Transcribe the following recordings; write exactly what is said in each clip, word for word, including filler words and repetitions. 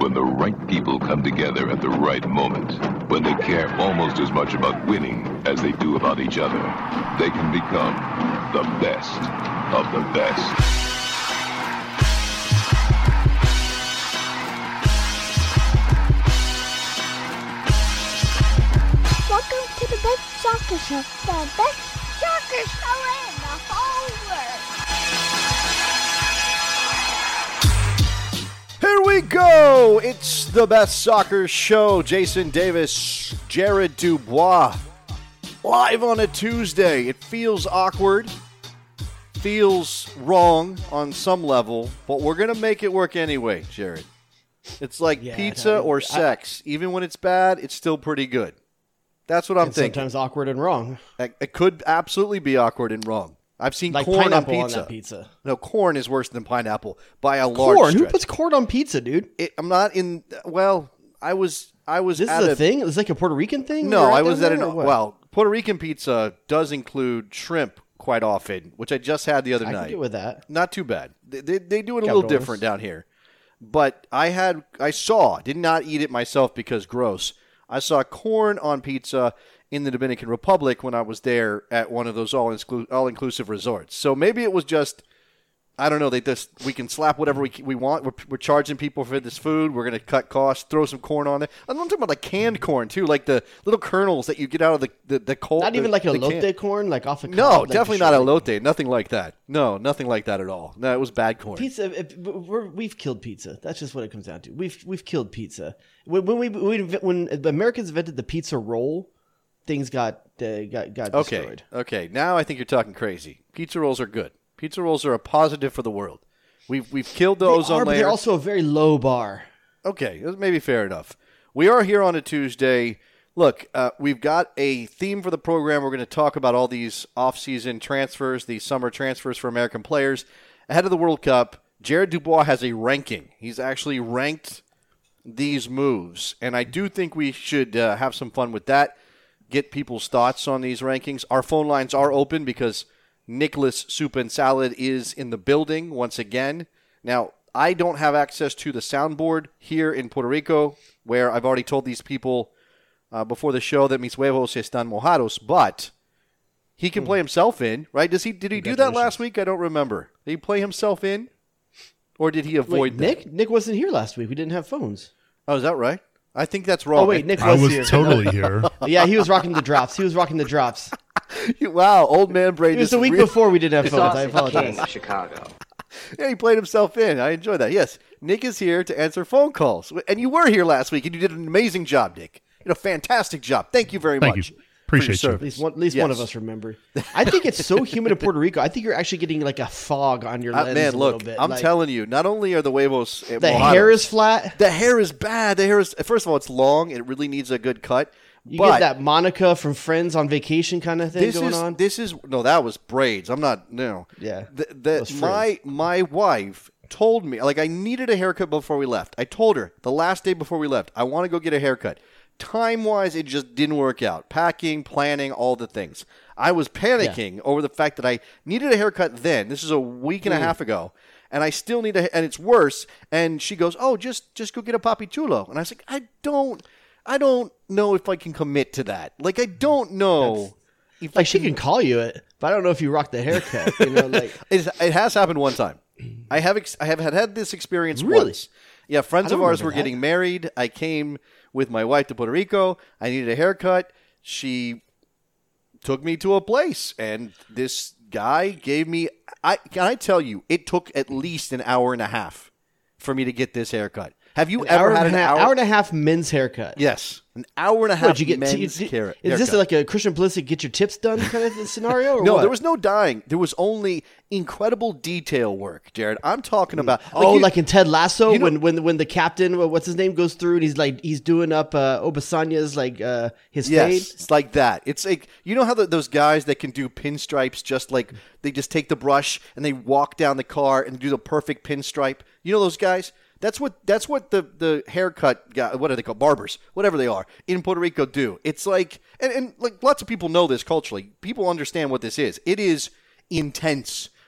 when the right people come together at the right moment, when they care almost as much about winning as they do about each other, they can become the best of the best. Welcome to the best soccer show, the best soccer show in the whole world. Here we go! It's the best soccer show. Jason Davis, Jared Dubois, live on a Tuesday. It feels awkward, feels wrong on some level, but we're going to make it work anyway, Jared. It's like Yeah, pizza I- or I- sex. Even when it's bad, it's still pretty good. That's what I'm And thinking. sometimes awkward and wrong. It it could absolutely be awkward and wrong. I've seen Like corn on pineapple on pizza. that pizza. No, corn is worse than pineapple by a large Corn? Who stretch. puts corn on pizza, dude? It, I'm not in. Well, I was. I was. This at is a a thing? It's like a Puerto Rican thing? No, You're I down was at there, an. or what? Well, Puerto Rican pizza does include shrimp quite often, which I just had the other I night. can get with that. Not too bad. They, they, they do it a little Cabrones. different down here. But I had. I saw. Did not eat it myself because gross. I saw corn on pizza in the Dominican Republic when I was there at one of those all exclu- all inclusive resorts. So maybe it was just. I don't know. They just we can slap whatever we we want. We're, we're charging people for this food. We're going to cut costs. Throw some corn on it. I'm talking about like canned corn too, like the little kernels that you get out of the the, the cold. Not the, even like a the can- elote corn, like off a No, cob, like definitely the not short- elote. Nothing like that. No, nothing like that at all. No, it was bad corn. Pizza. If, we're, we've killed pizza. That's just what it comes down to. We've we've killed pizza. When, when we when, when the Americans invented the pizza roll, things got uh, got got Okay, destroyed. okay. Now I think you're talking crazy. Pizza rolls are good. Pizza rolls are a positive for the world. We've we've killed the They ozone are, but layer. they're also a very low bar. Okay, that's maybe fair enough. We are here on a Tuesday. Look, uh, we've got a theme for the program. We're going to talk about all these off-season transfers, these summer transfers for American players. Ahead of the World Cup, Jared Dubois has a ranking. He's actually ranked these moves, and I do think we should uh, have some fun with that, get people's thoughts on these rankings. Our phone lines are open because Nicholas Soup and Salad is in the building once again. Now, I don't have access to the soundboard here in Puerto Rico, where I've already told these people uh, before the show that mis huevos están mojados, but he can play himself in, right? Does he? Did he do that last week? I don't remember. Did he play himself in, or did he avoid Wait, that? Nick? Nick wasn't here last week. We didn't have phones. Oh, is that right? I think that's wrong. Oh wait, Nick I was, was here. totally here. Yeah, he was rocking the drops. He was rocking the drops. Wow, old man Brady. It was the week before we didn't have phones. I King apologize. of Chicago. Yeah, he played himself in. I enjoy that. Yes, Nick is here to answer phone calls. And you were here last week, and you did an amazing job, Nick. You did a fantastic job. Thank you very Thank much. you. for your Appreciate you. At service. least one, at least one of Yes. us remember. I think it's so humid in Puerto Rico. I think you're actually getting like a fog on your Uh, lens man, a look, little bit. I'm Like, telling you, not only are the huevos eh, the mojados, hair is flat. the hair is bad. The hair is first of all, it's long. It really needs a good cut. You but get that Monica from Friends on vacation kind of thing this going is on. this is no, that was braids. I'm not no. Yeah, the, that the, was my my wife told me like I needed a haircut before we left. I told her the last day before we left I want to go get a haircut. Time wise, it just didn't work out. Packing, planning, all the things. I was panicking over the fact that I needed a haircut then. This is a week and a half ago. And I still need a, and it's worse. And she goes, "Oh, just just go get a papi chulo." And I was like, "I don't, I don't know if I can commit to that. Like, I don't know if I like she can call you it, but I don't know if you rock the haircut. You know, like It, it has happened one time. I have ex- I have had, had this experience Really? once. Yeah, friends I don't of ours remember were that. getting married. I came with my wife to Puerto Rico. I needed a haircut. She took me to a place, and this guy gave me. I can I tell you, it took at least an hour and a half for me to get this haircut. Have you an ever hour, had and an a half, hour? hour and a half men's haircut. Yes, an hour and a half What, you get men's t- hair- Is this haircut. like a Christian Pulisic get your tips done kind of scenario? Or No, what? there was no dyeing. There was only incredible detail work, Jared. I'm talking about. Oh, you- like in Ted Lasso, you know- when when when the captain, wha- what's his name, goes through and he's like he's doing up uh, Obasanya's like uh, his Yes, fade. it's like that. It's like you know how the, those guys that can do pinstripes, just like they just take the brush and they walk down the car and do the perfect pinstripe. You know those guys. That's what that's what the, the haircut guy, what are they called, barbers, whatever they are in Puerto Rico do. It's like and, and like lots of people know this culturally. People understand what this is. It is intense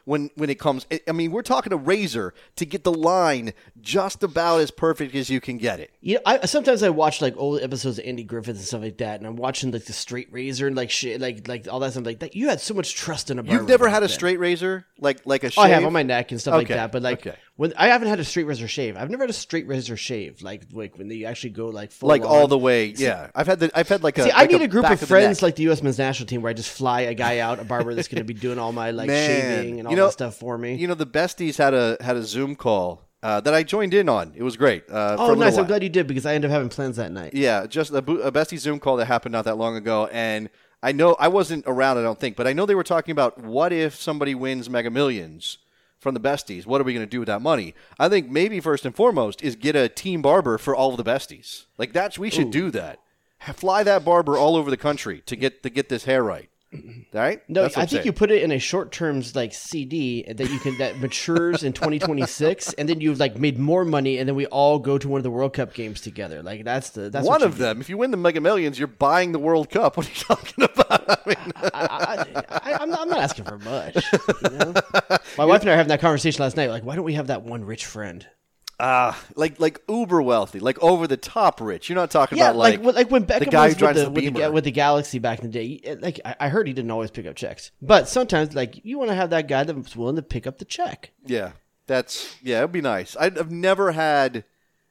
when when it comes. I mean, we're talking a razor to get the line just about as perfect as you can get it. You know, I sometimes I watch like old episodes of Andy Griffith and stuff like that, and I'm watching like the straight razor and like shit, like like all that stuff like that. You had so much trust in a barber. You've never had a then. straight razor, like like a shave? Oh, I have on my neck and stuff Okay, like that, but like okay. when I haven't had a straight razor shave. I've never had a straight razor shave, like like when they actually go like full like on. all the way. Yeah, I've had the I've had like a. See, I like need a, group back of the friends neck. like the U S men's national team where I just fly a guy out, a barber that's going to be doing all my like Man, shaving and all you know- that stuff for me. You know, the besties had a had a Zoom call uh, that I joined in on. It was great. Uh, for a oh, little nice! I'm while. glad you did because I ended up having plans that night. Yeah, just a, bo- a bestie Zoom call that happened not that long ago, and I know I wasn't around. I don't think, but I know they were talking about what if somebody wins Mega Millions from the besties. What are we going to do with that money? I think maybe first and foremost is get a team barber for all of the besties. Like that's we should Ooh. do that. Fly that barber all over the country to get to get this hair right. All right? No, That's what I I'm think saying. you put it in a short terms like C D that you can that matures in twenty twenty-six, and then you've like made more money, and then we all go to one of the World Cup games together. Like that's the that's one what you of do. them. If you win the Mega Millions, you're buying the World Cup. What are you talking about? I mean, I, I, I, I'm, not, I'm not asking for much. You know? My wife and I were having that conversation last night. Like, why don't we have that one rich friend? Ah, like like uber wealthy, like over the top rich. You're not talking Yeah, about like like, like when Beckham the guy was who drives with the the, with, the, Beamer. Ga- with the Galaxy back in the day. he- Like I, I heard he didn't always pick up checks, but sometimes like you want to have that guy that's willing to pick up the check. Yeah, that's yeah. It'd be nice. I'd, I've never had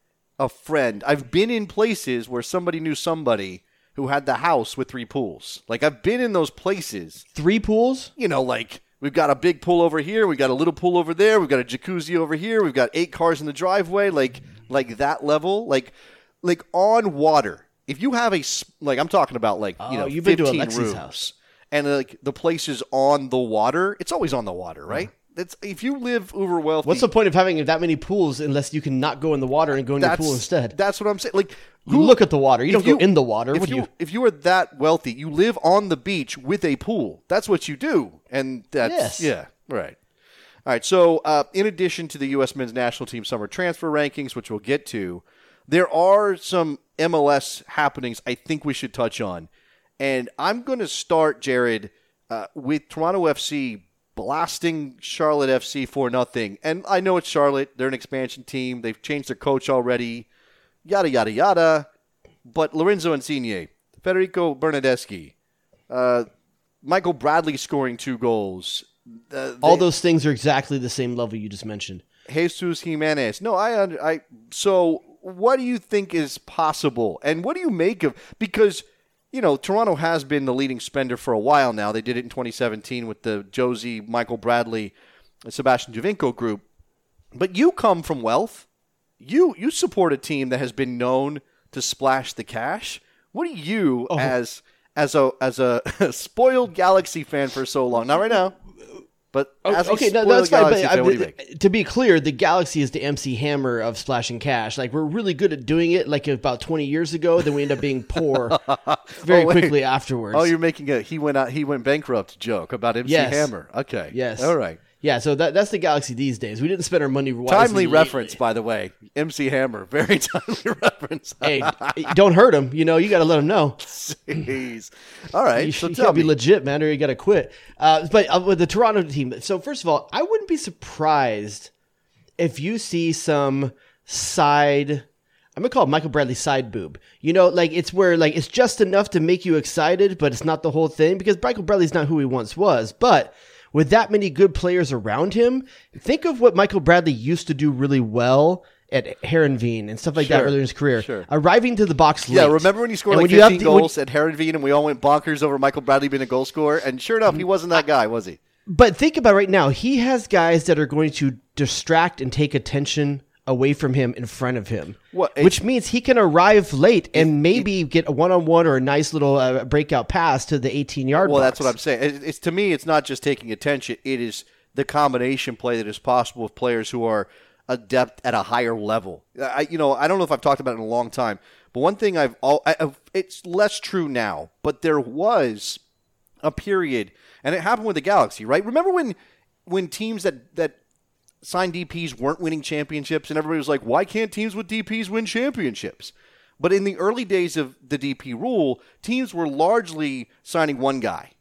a friend. I've been in places where somebody knew somebody who had the house with three pools. Like I've been in those places. Three pools. You know, like we've got a big pool over here, we've got a little pool over there, we've got a jacuzzi over here, we've got eight cars in the driveway. Like like that level, like like on water. If you have a s- like, I'm talking about like you Oh, know, you've been to fifteen Alexi's rooms, house. and like the place is on the water. It's always on the water, right? It's if you live uber wealthy. What's the point of having that many pools unless you can not go in the water and go in your that's pool instead? That's what I'm saying. Like You look at the water. You if don't go in the water. If What do you you? if you are that wealthy, you live on the beach with a pool. That's what you do, and that's Yes. yeah, right. All right. So, uh, in addition to the U S men's national team summer transfer rankings, which we'll get to, there are some M L S happenings I think we should touch on, and I'm going to start, Jared, uh, with Toronto F C blasting Charlotte F C for nothing. And I know it's Charlotte; they're an expansion team. They've changed their coach already. Yada yada yada. But Lorenzo Insigne, Federico Bernardeschi, uh, Michael Bradley scoring two goals. Uh, All they- those things are exactly the same level you just mentioned. Jesus Jimenez. No, I, under- I. So, what do you think is possible, and what do you make of? Because you know, Toronto has been the leading spender for a while now. They did it in twenty seventeen with the Josie, Michael Bradley, and Sebastian Javinko group. But you come from wealth. You you support a team that has been known to splash the cash. What do you, Oh. as as a as a spoiled Galaxy fan for so long? Not right now. But as a Okay, no, spoiled that's fine. Galaxy But fan, I, what do you make? to be clear, the Galaxy is the M C Hammer of splashing cash. Like we're really good at doing it. Like about twenty years ago, then we end up being poor very Oh, wait. quickly afterwards. Oh, you're making a he went out he went bankrupt joke about M C Yes. Hammer. Okay. Yes. All right. Yeah, so that, that's the Galaxy these days. We didn't spend our money wisely. Timely reference, by the way. M C Hammer. Very timely reference. Hey, don't hurt him. You know, you got to let him know. Jeez. All right. You, So you tell gotta be me. legit, man, or you gotta quit. Uh, but uh, with the Toronto team, so first of all, I wouldn't be surprised if you see some side. I'm gonna call it Michael Bradley side boob. You know, like it's where like it's just enough to make you excited, but it's not the whole thing because Michael Bradley's not who he once was. But with that many good players around him, think of what Michael Bradley used to do really well at Herenveen and stuff like that Sure, earlier in his career. sure. Arriving to the box late. Yeah, remember when he scored And like when you have fifteen to- when- goals at Herenveen and we all went bonkers over Michael Bradley being a goal scorer? And sure enough, he wasn't that guy, was he? But think about right now, he has guys that are going to distract and take attention away from him in front of him, Well, it- which means he can arrive late and maybe get a one-on-one or a nice little uh, breakout pass to the eighteen-yard Well, box. that's what I'm saying. It- It's to me, it's not just taking attention. It is the combination play that is possible with players who are adept at a higher level. I, you know, I don't know if I've talked about it in a long time, but one thing I've all, I, I've- it's less true now, but there was a period, and it happened with the Galaxy, right? Remember when when teams that that signed D Ps weren't winning championships, and everybody was like, "Why can't teams with D Ps win championships?" But in the early days of the D P rule, teams were largely signing one guy.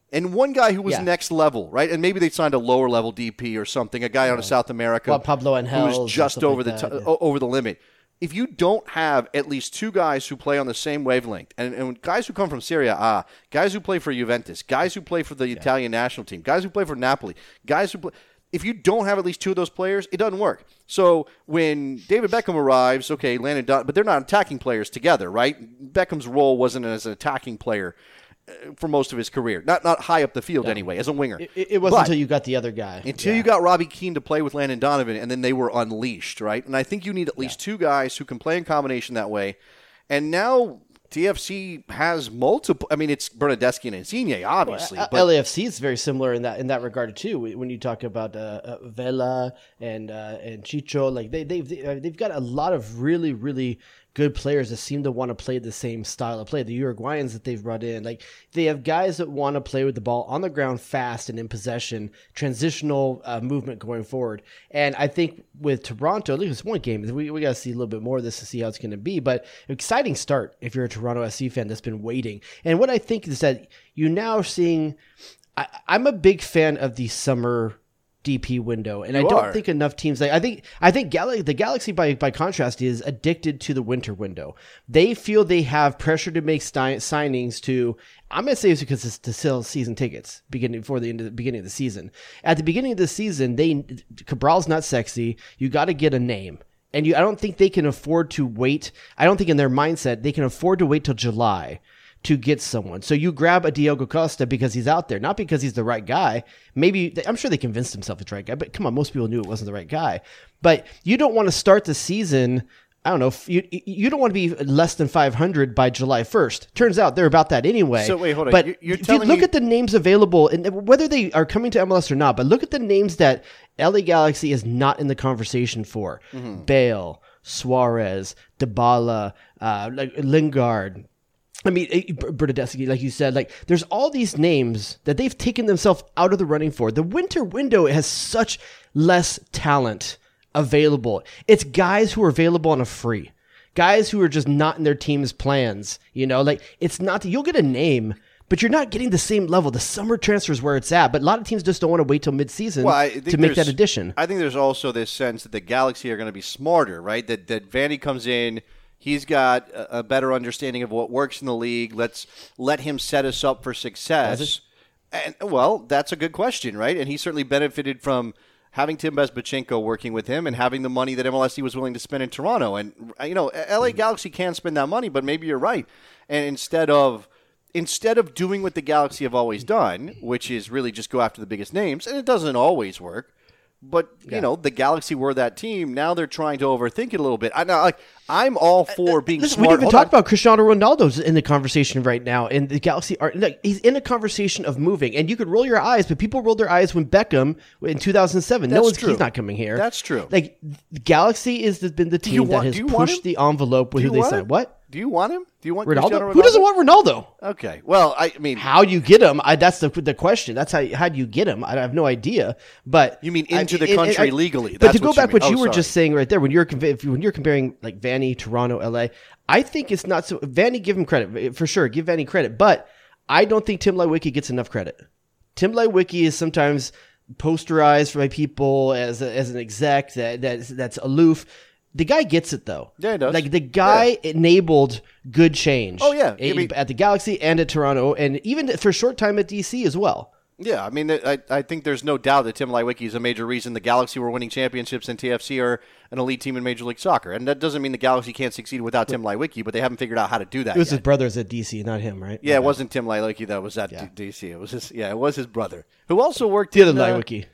And one guy who was Yeah. next level, right? And maybe they signed a lower level D P or something, a guy out of South America Well, Pablo Angel who was just over like the that, t- yeah. over the limit. If you don't have at least two guys who play on the same wavelength, and, and guys who come from Serie A, guys who play for Juventus, guys who play for the yeah. Italian national team, guys who play for Napoli, guys who play. If you don't have at least two of those players, it doesn't work. So when David Beckham arrives, okay, Landon Don, but they're not attacking players together, right? Beckham's role wasn't as an attacking player for most of his career. Not not high up the field, no. anyway, as a winger. It, it wasn't but until you got the other guy. Until yeah. you got Robbie Keane to play with Landon Donovan, and then they were unleashed, right? And I think you need at least yeah. two guys who can play in combination that way. And now T F C has multiple. I mean, it's Bernadeschi and Insigne, obviously. Well, but L A F C is very similar in that in that regard too. When you talk about uh, uh, Vela and uh, and Chicho, like they they've they've got a lot of really really good players that seem to want to play the same style of play. The Uruguayans that they've brought in, like they have guys that want to play with the ball on the ground fast and in possession, transitional uh, movement going forward. And I think with Toronto, at least it's one game, we, we got to see a little bit more of this to see how it's going to be. But exciting start if you're a Toronto F C fan that's been waiting. And what I think is that you're now seeing, I, I'm a big fan of the summer D P window, and you I don't are. think enough teams. Like, I think I think Gal- the Galaxy, by by contrast, is addicted to the winter window. They feel they have pressure to make sti- signings. To I'm gonna say it's because it's to sell season tickets beginning before the end of the beginning of the season. At the beginning of the season, they Cabral's not sexy. You got to get a name, and you. I don't think they can afford to wait. I don't think in their mindset they can afford to wait till July to get someone. So you grab a Diogo Costa because he's out there, not because he's the right guy. Maybe, I'm sure they convinced themselves it's the right guy, but come on, most people knew it wasn't the right guy. But you don't want to start the season, I don't know, you you don't want to be less than five hundred by July first. Turns out they're about that anyway. So wait, hold on. But You're, you're if you telling look me... at the names available, and whether they are coming to M L S or not, but look at the names that L A Galaxy is not in the conversation for. Mm-hmm. Bale, Suarez, Dybala, uh, Lingard, I mean, Bernadeschi, like you said, like there's all these names that they've taken themselves out of the running for. The winter window has such less talent available. It's guys who are available on a free, guys who are just not in their team's plans. You know, like it's not that you'll get a name, but you're not getting the same level. The summer transfer is where it's at, but a lot of teams just don't want to wait till midseason well, to make that addition. I think there's also this sense that the Galaxy are going to be smarter, right? That that Vandy comes in. He's got a better understanding of what works in the league. Let's let him set us up for success. And well, that's a good question, right? And he certainly benefited from having Tim Bezbachenko working with him and having the money that M L S C was willing to spend in Toronto. And you know, L A Galaxy can spend that money, but maybe you're right. And instead of instead of doing what the Galaxy have always done, which is really just go after the biggest names, and it doesn't always work. But, you yeah. know, the Galaxy were that team. Now they're trying to overthink it a little bit. I know, like, I'm all for being Listen, smart. We didn't even Hold talk on. about Cristiano Ronaldo's in the conversation right now. And the Galaxy are like, he's in a conversation of moving. And you could roll your eyes, but people rolled their eyes when Beckham in two thousand seven. That's no one's true. He's not coming here. That's true. Like, the Galaxy is the, been the team want, that has want pushed the envelope with who they signed. What? Do you want him? Do you want Ronaldo? Cristiano Ronaldo? Who doesn't want Ronaldo? Okay. Well, I mean, how you get him? I, that's the the question. That's how how do you get him? I have no idea. But you mean into I, the it, country it, I, legally? But That's to go what back, you what you oh, were sorry. just saying right there, when you're if you, when you're comparing like Vanny, Toronto, L A, I think it's not so. Vanny, give him credit for sure. Give Vanny credit, but I don't think Tim Leiweke gets enough credit. Tim Leiweke is sometimes posterized by people as a, as an exec that that's, that's aloof. The guy gets it though. Yeah, he does. Like the guy yeah. enabled good change. Oh yeah, a, I mean, at the Galaxy and at Toronto, and even for a short time at D C as well. Yeah, I mean, I, I think there's no doubt that Tim Leiweke is a major reason the Galaxy were winning championships and T F C are an elite team in Major League Soccer. And that doesn't mean the Galaxy can't succeed without Tim Leiweke, but they haven't figured out how to do that It was yet. his brother's at D C, not him, right? Yeah, it wasn't Tim Leiweke that was at Yeah. D C. It was his, yeah, it was his brother who also worked The other in, uh, Leiweke.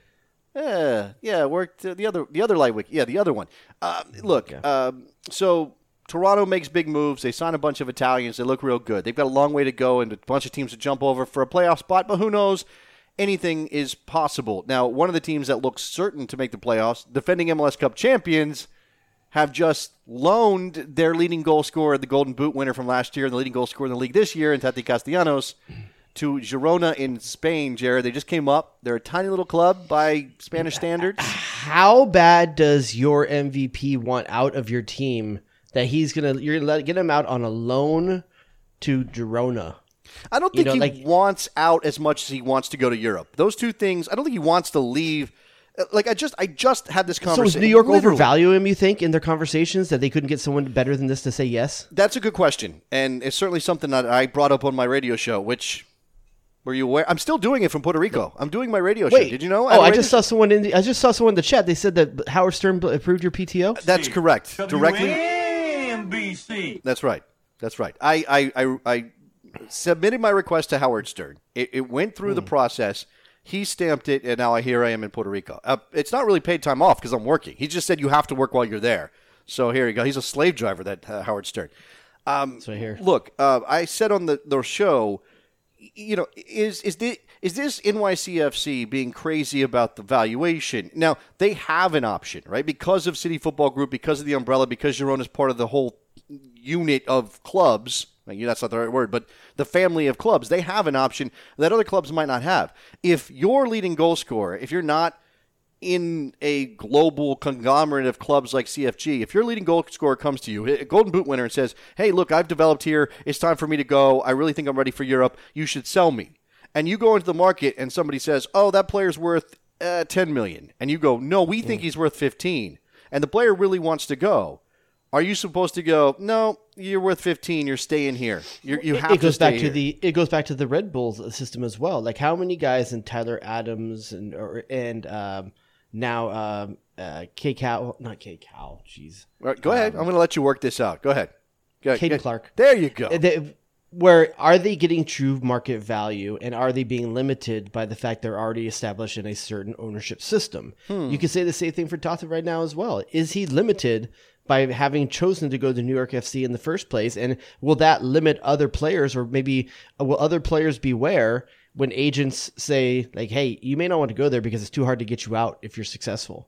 Yeah, yeah, worked uh, the other the other Leiweke. Yeah, the other one. Uh, look, um, so Toronto makes big moves. They sign a bunch of Italians. They look real good. They've got a long way to go and a bunch of teams to jump over for a playoff spot, but who knows? Anything is possible. Now, one of the teams that looks certain to make the playoffs, defending M L S Cup champions, have just loaned their leading goal scorer, the Golden Boot winner from last year, and the leading goal scorer in the league this year, and Tati Castellanos, to Girona in Spain, Jared. They just came up. They're a tiny little club by Spanish standards. How bad does your M V P want out of your team that he's gonna you're gonna let, get him out on a loan to Girona? I don't think You know, he like- wants out as much as he wants to go to Europe. Those two things, I don't think he wants to leave. Like I just, I just had this So conversation. is New York literally. overvalue him, you think, in their conversations, that they couldn't get someone better than this to say yes? That's a good question, and it's certainly something that I brought up on my radio show. Which were you aware? I'm still doing it from Puerto Rico. I'm doing my radio show. Did you know? Oh, I radio just saw someone in the, I just saw someone in the chat. They said that Howard Stern approved your P T O. That's correct. Directly. W N B C. That's right. That's right. I I, I, I submitted my request to Howard Stern. It, it went through the process. He stamped it, and now I here I am in Puerto Rico. Uh, it's not really paid time off because I'm working. He just said you have to work while you're there. So here you go. He's a slave driver, that uh, Howard Stern. Um, So here. Look, uh, I said on the, the show, you know, is is this, is this N Y C F C being crazy about the valuation? Now, they have an option, right? Because of City Football Group, because of the umbrella, because Girona is part of the whole unit of clubs. Like, that's not the right word, but the family of clubs, they have an option that other clubs might not have. If your leading goal scorer, if you're not in a global conglomerate of clubs like C F G, if your leading goal scorer comes to you, a Golden Boot winner, and says, hey, look, I've developed here. It's time for me to go. I really think I'm ready for Europe. You should sell me. And you go into the market and somebody says, oh, that player's worth uh, ten million dollars. And you go, no, we think he's worth fifteen. And the player really wants to go. Are you supposed to go, no, you're worth fifteen, you're staying here. You're, you have it goes to stay back here. to the it goes back to the Red Bulls system as well. Like how many guys in Tyler Adams and or, and um, now um, uh, K Cal, not K Cal, jeez, All right, go ahead. I'm going to let you work this out. Go ahead. Go ahead. Caden Go- Clark. There you go. They- where are they getting true market value, and are they being limited by the fact they're already established in a certain ownership system? Hmm. You could say the same thing for Tata right now as well. Is he limited by having chosen to go to New York F C in the first place, and will that limit other players, or maybe uh, will other players beware when agents say like, "Hey, you may not want to go there because it's too hard to get you out if you're successful"?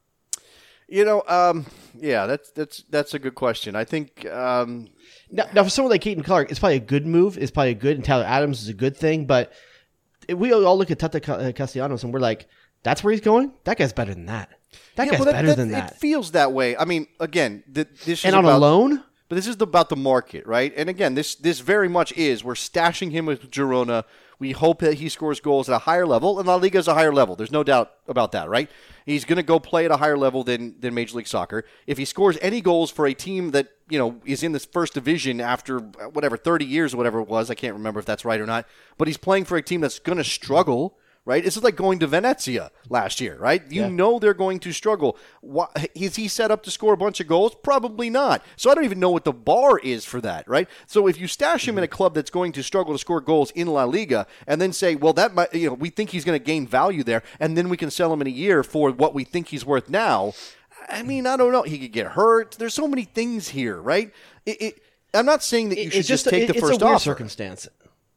You know, um, yeah, that's that's that's a good question. I think um, Now, now, for someone like Caden Clark, it's probably a good move. It's probably a good, and Tyler Adams is a good thing. But we all look at Tata Ca- Castellanos and we're like, that's where he's going? That guy's better than that. That yeah, guy's well, better than that. It feels that way. I mean, again, th- this is And on about, a loan? But this is about the market, right? And again, this this very much is. We're stashing him with Girona. We hope that he scores goals at a higher level, and La Liga is a higher level. There's no doubt about that, right? He's going to go play at a higher level than, than Major League Soccer. If he scores any goals for a team that, you know, is in this first division after, whatever, thirty years or whatever it was, I can't remember if that's right or not, but he's playing for a team that's going to struggle, right? This is like going to Venezia last year, right? You Yeah. know they're going to struggle. Why, is he set up to score a bunch of goals? Probably not. So I don't even know what the bar is for that, right? So if you stash him in a club that's going to struggle to score goals in La Liga, and then say, well, that might, you know, we think he's going to gain value there, and then we can sell him in a year for what we think he's worth now. I mean, I don't know. He could get hurt. There's so many things here, right? It, it, I'm not saying that you It- should it's just a- take the it's first a weird offer. circumstance.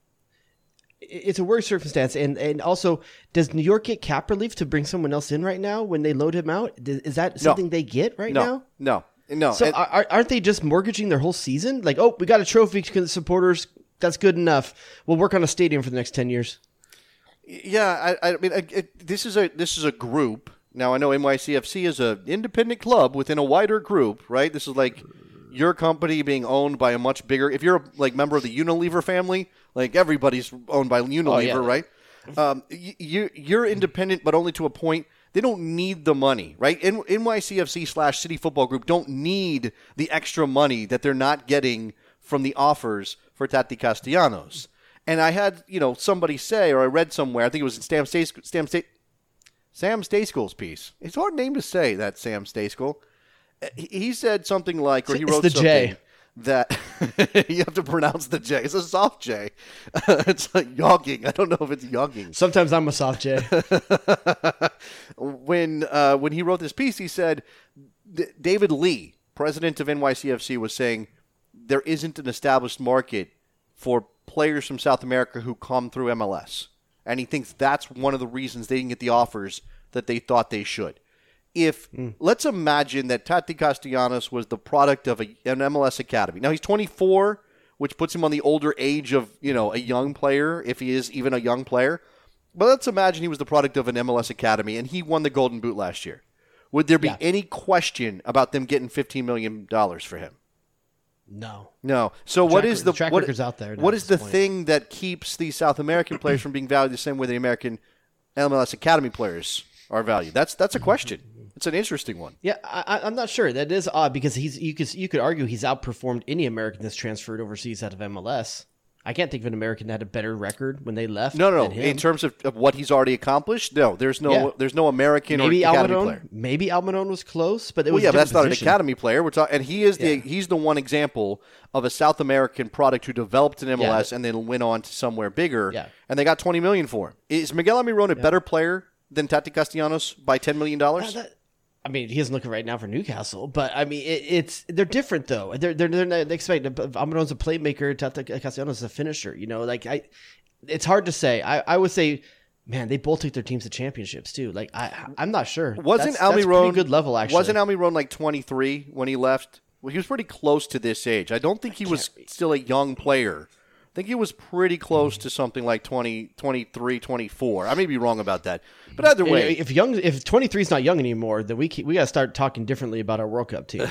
It's a weird circumstance, and and also, does New York get cap relief to bring someone else in right now when they load him out? Is that something they get right no, now? No, no, So And- are, aren't they just mortgaging their whole season? Like, oh, we got a trophy to the supporters. That's good enough. We'll work on a stadium for the next ten years. Yeah, I, I mean, I, it, this is a this is a group. Now I know N Y C F C is an independent club within a wider group, right? This is like your company being owned by a much bigger. If you're a like member of the Unilever family, like everybody's owned by Unilever, yeah. right? Um, you, you you're independent, but only to a point. They don't need the money, right? N- NYCFC slash City Football Group don't need the extra money that they're not getting from the offers for Tati Castellanos. And I had, you know, somebody say, or I read somewhere, I think it was in Sam Stay, Sam Stay, Sam Stayskool's piece. It's a hard name to say, that Sam Stayskool. He he said something like, or he It's wrote the something J. that you have to pronounce the J. It's a soft J. It's like yogging. I don't know if it's yogging. Sometimes I'm a soft J. when uh, when he wrote this piece, he said D- David Lee, president of N Y C F C, was saying there isn't an established market for players from South America who come through M L S, and he thinks that's one of the reasons they didn't get the offers that they thought they should. If mm. let's imagine that Tati Castellanos was the product of a, an M L S academy. Now he's twenty-four, which puts him on the older age of, you know, a young player, if he is even a young player. But let's imagine he was the product of an M L S academy and he won the Golden Boot last year. Would there be Yeah. any question about them getting fifteen million dollars for him? No. No. So what Track- is the, the track what, record's out there now what at is this the point. thing that keeps these South American players from being valued the same way the American M L S Academy players are valued? That's that's a question. It's an interesting one. Yeah, I, I- I'm not sure. That is odd because he's you could you could argue he's outperformed any American that's transferred overseas out of M L S. I can't think of an American that had a better record when they left. No, no, than no. him. In terms of, of what he's already accomplished, no. There's no Yeah. there's no American maybe or academy Almiron, player. maybe Almiron was close, but it Well, was yeah, a but that's different not position. an academy player. We're talking, and he is the Yeah. he's the one example of a South American product who developed in M L S Yeah. and then went on to somewhere bigger. Yeah. And they got twenty million for him. Is Miguel Almiron a better player than Tati Castellanos by ten million dollars? Uh, that- I mean, he isn't looking right now for Newcastle, but I mean, it, it's they're different though. They're they're, they're not expecting Almiron's a playmaker, Tata Castellanos is a finisher. You know, like I, it's hard to say. I, I would say, man, they both took their teams to championships too. Like I, I'm not sure. Wasn't that's, that's Almiron pretty good level actually? Wasn't Almiron like twenty-three when he left? Well, he was pretty close to this age. I don't think he was still a young player. I think he was pretty close to something like twenty, twenty-three, twenty-four. I may be wrong about that. But either And way, if young, if twenty-three is not young anymore, then we keep, we got to start talking differently about our World Cup team.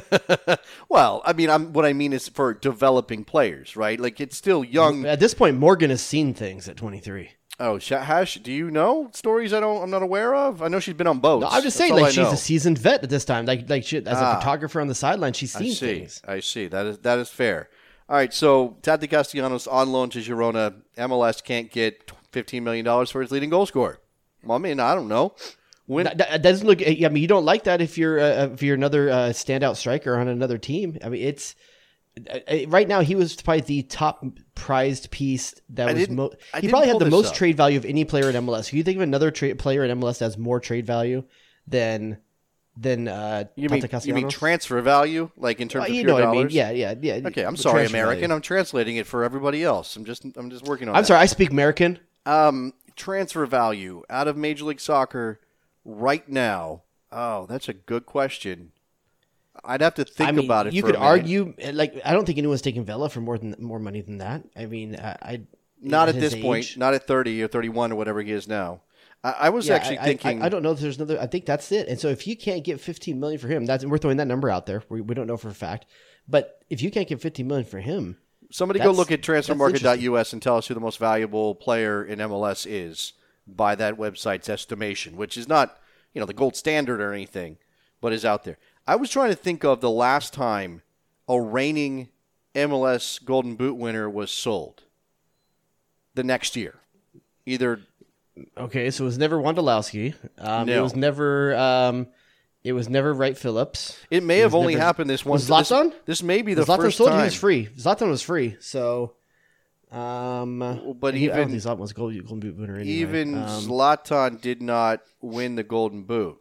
well, I mean, I'm, what I mean is for developing players, right? Like it's still young. At this point, Morgan has seen things at twenty-three. Oh, Sh- Hash, do you know stories I don't? I'm not aware of. I know she's been on boats. No, I'm just That's saying, all like I she's know. a seasoned vet at this time. Like, like she, as Ah. a photographer on the sideline, she's I seen see. things. I see. That is that is fair. All right, so Tati Castellanos on loan to Girona. M L S can't get fifteen million dollars for his leading goal scorer. Well, I mean, I don't know. When That, that doesn't look. I mean, you don't like that if you're uh, if you're another uh, standout striker on another team. I mean, it's uh, uh, right now he was probably the top prized piece that I was. didn't- Mo- I he didn't probably pull had the this most up. trade value of any player in M L S. Can you think of another tra- player in M L S that has more trade value than than uh, you Tata mean you Castellanos? mean transfer value, like in terms Well, of you pure know what dollars? I mean? Yeah, yeah, yeah. Okay, I'm sorry, Transfer American. value. I'm translating it for everybody else. I'm just I'm just working on. I'm that. sorry. I speak American. Um, transfer value out of Major League Soccer right now. Oh, that's a good question. I'd have to think I mean, about it. You for could a minute. argue, like, I don't think anyone's taking Vela for more than more money than that. I mean, I, I Not at his this point. age. Not at thirty or thirty-one or whatever he is now. I, I was Yeah, actually I, thinking. I, I don't know if there's another. I think that's it. And so if you can't get fifteen million for him, that's we're throwing that number out there. We, we don't know for a fact, but if you can't get fifteen million for him, Somebody go that's- look at that's transfer market dot U S interesting. and tell us who the most valuable player in M L S is by that website's estimation, which is not, you know, the gold standard or anything, but is out there. I was trying to think of the last time a reigning M L S Golden Boot winner was sold. The next year. Either okay. So it was never Wondolowski. Um, It No. was never. Um, it was never Wright Phillips. it may have was only never- happened this one Was this, Zlatan? this may be the Zlatan first sold. time. He was free. Zlatan was free. So, um, but he, I don't even- think Zlatan was a Golden, Golden Boot winner anyway. Even Um, Zlatan did not win the Golden Boot.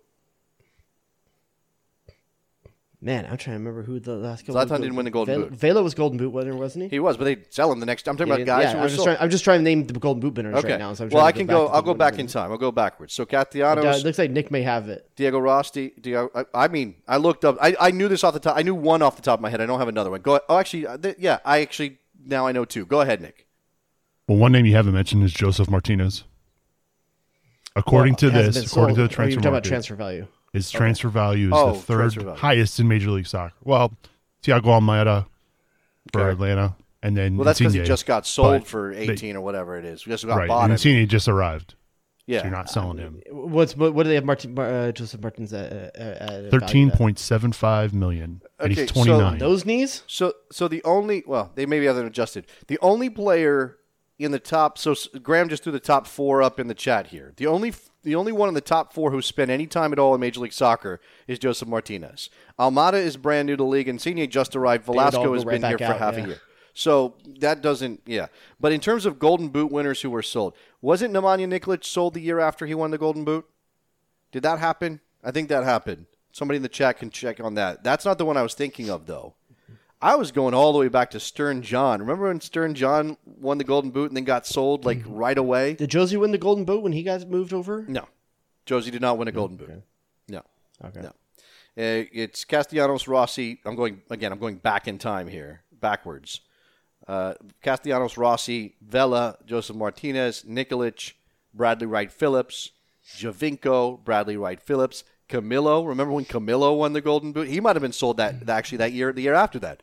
Man, I'm trying to remember who the last. Zlatan didn't win the Golden Vela, Boot. Vela was Golden Boot winner, wasn't he? He was, but they sell him the next. I'm talking about guys yeah, who I'm were just sold. trying. I'm just trying to name the Golden Boot winners Okay. right now. So I'm well, trying I to can go. go. back to I'll the go one back that- in time. I'll go backwards. So Uh, Castellanos, it looks like Nick may have it. Diego Rosti. Diego, I, I mean, I looked up. I, I knew this off the top. I knew one off the top of my head. I don't have another one. Go. Oh, actually, uh, th- yeah. I actually now I know two. Go ahead, Nick. Well, one name you haven't mentioned is Joseph Martinez. According Well, it to hasn't this, been according sold. to the Or you're transfer talking about market, transfer value. his transfer value is Oh, the third transfer value. highest in Major League Soccer. Well, Thiago Almeida for Okay. Atlanta, and then Well, that's because he Insigne, just got sold but for they- eighteen or whatever it is. We just got right, bought and him. Insigne just arrived. Yeah. So you're not selling him. What's what, what do they have? Martin, Mar- uh, Joseph Martin's at, uh, at Thirteen point seven five million, and Okay, he's so twenty nine. Those knees? So, so the only well, they maybe haven't adjusted. The only player in the top. So s- Graham just threw the top four up in the chat here. The only, the only one in the top four who spent any time at all in Major League Soccer is Joseph Martinez. Almada is brand new to the league. Insigne just arrived. would all Velasco go has right been here back for out, half yeah. a year. So that doesn't, yeah. But in terms of Golden Boot winners who were sold, wasn't Nemanja Nikolic sold the year after he won the Golden Boot? Did that happen? I think that happened. Somebody in the chat can check on that. That's not the one I was thinking of, though. I was going all the way back to Stern John. Remember when Stern John won the Golden Boot and then got sold like right away? Did Josie win the Golden Boot when he got moved over? No. Josie did not win a Golden Boot. No. Okay. No. Uh, it's Castellanos, Rossi. I'm going, again, I'm going back in time here, backwards. Uh, Castellanos, Rossi, Vela, Joseph Martinez, Nikolic, Bradley Wright Phillips, Javinko, Bradley Wright Phillips, Camilo. Remember when Camilo won the Golden Boot? He might have been sold that actually that year, the year after that.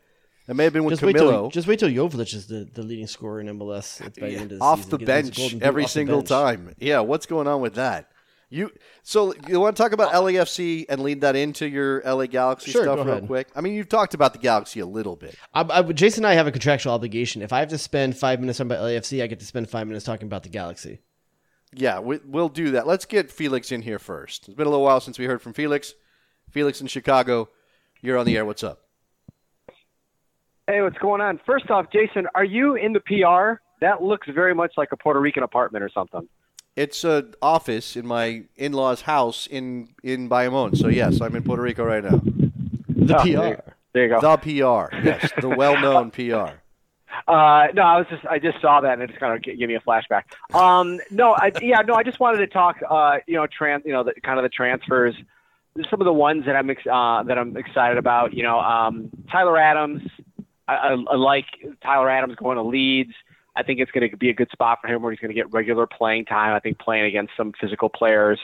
It may have been with Just wait Camilo. till just wait till Jovic is the, the leading scorer in M L S by the end of the off season. the Get those bench golden boot every off the single bench. time. Yeah, what's going on with that? You so you want to talk about L A F C and lead that into your L A Galaxy Sure, stuff go real ahead. quick? I mean, you've talked about the Galaxy a little bit. I, I, Jason and I have a contractual obligation. If I have to spend five minutes talking about L A F C, I get to spend five minutes talking about the Galaxy. Yeah, we, we'll do that. Let's get Felix in here first. It's been a little while since we heard from Felix. Felix in Chicago, you're on the air. What's up? Hey, what's going on? First off, Jason, are you in the P R? That looks very much like a Puerto Rican apartment or something. It's an office in my in-laws' house in, in Bayamon. So, yes, I'm in Puerto Rico right now. The Oh, P R. There you, there you go. The P R, yes, the well-known P R. Uh, no, I was just I just saw that and it just kind of gave me a flashback. Um, no, I, yeah, no, I just wanted to talk. Uh, you know, trans, you know, the, kind of the transfers. Some of the ones that I'm ex- uh, that I'm excited about. You know, um, Tyler Adams. I, I, I like Tyler Adams going to Leeds. I think it's going to be a good spot for him where he's going to get regular playing time. I think playing against some physical players,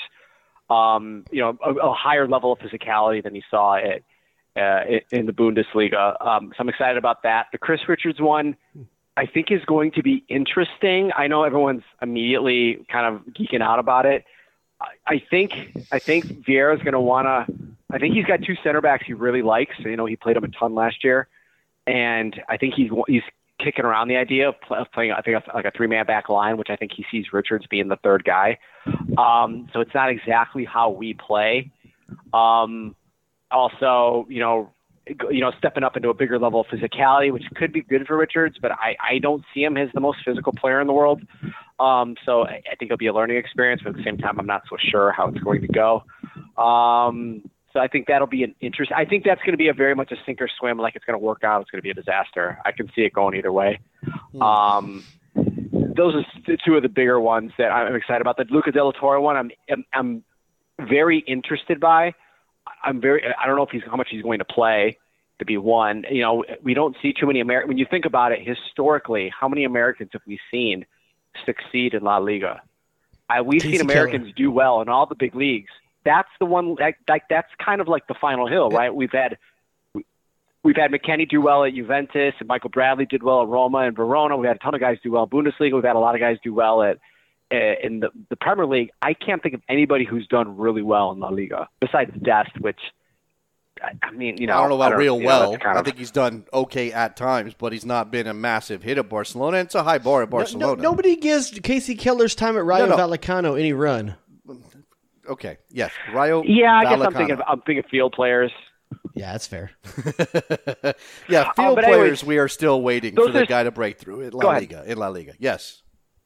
um, you know, a, a higher level of physicality than he saw at, uh, in the Bundesliga. Um, so I'm excited about that. The Chris Richards one, I think is going to be interesting. I know everyone's immediately kind of geeking out about it. I, I think I think Vieira's going to want to. I think he's got two center backs he really likes. You know, he played them a ton last year. And I think he's he's kicking around the idea of, play, of playing, I think, like a three-man back line, which I think he sees Richards being the third guy. Um, so it's not exactly how we play. Um, also, you know, you know, stepping up into a bigger level of physicality, which could be good for Richards, but I, I don't see him as the most physical player in the world. Um, so I, I think it'll be a learning experience, but at the same time, I'm not so sure how it's going to go. Um, So I think that'll be an interest. I think that's going to be a very much a sink or swim. Like it's going to work out. It's going to be a disaster. I can see it going either way. Um, those are the two of the bigger ones that I'm excited about. The Luca De La Torre one, I'm, I'm, I'm very interested by. I'm very, I don't know if he's, how much he's going to play to be one. You know, we don't see too many Americans. When you think about it historically, how many Americans have we seen succeed in La Liga? I, we've Casey seen Americans do well in all the big leagues. That's the one, like, like that's kind of like the final hill, right? We've had we've had McKennie do well at Juventus, and Michael Bradley did well at Roma and Verona. We've had a ton of guys do well in Bundesliga. We've had a lot of guys do well at uh, in the, the Premier League. I can't think of anybody who's done really well in La Liga besides Dest, which I, I mean, you know, I don't know about real you know, well. that's kind I of- think he's done okay at times, but he's not been a massive hit at Barcelona. And it's a high bar at No, Barcelona. no, nobody gives Casey Keller's time at Rayo No, no. Vallecano any run. Okay, yes, Rayo. Yeah, I guess I'm Vallecano. thinking of, I'm thinking of field players. Yeah, that's fair. yeah, Uh, field but players. anyways, we are still waiting those for the are- guy to break through in Go La ahead. Liga. In La Liga, yes.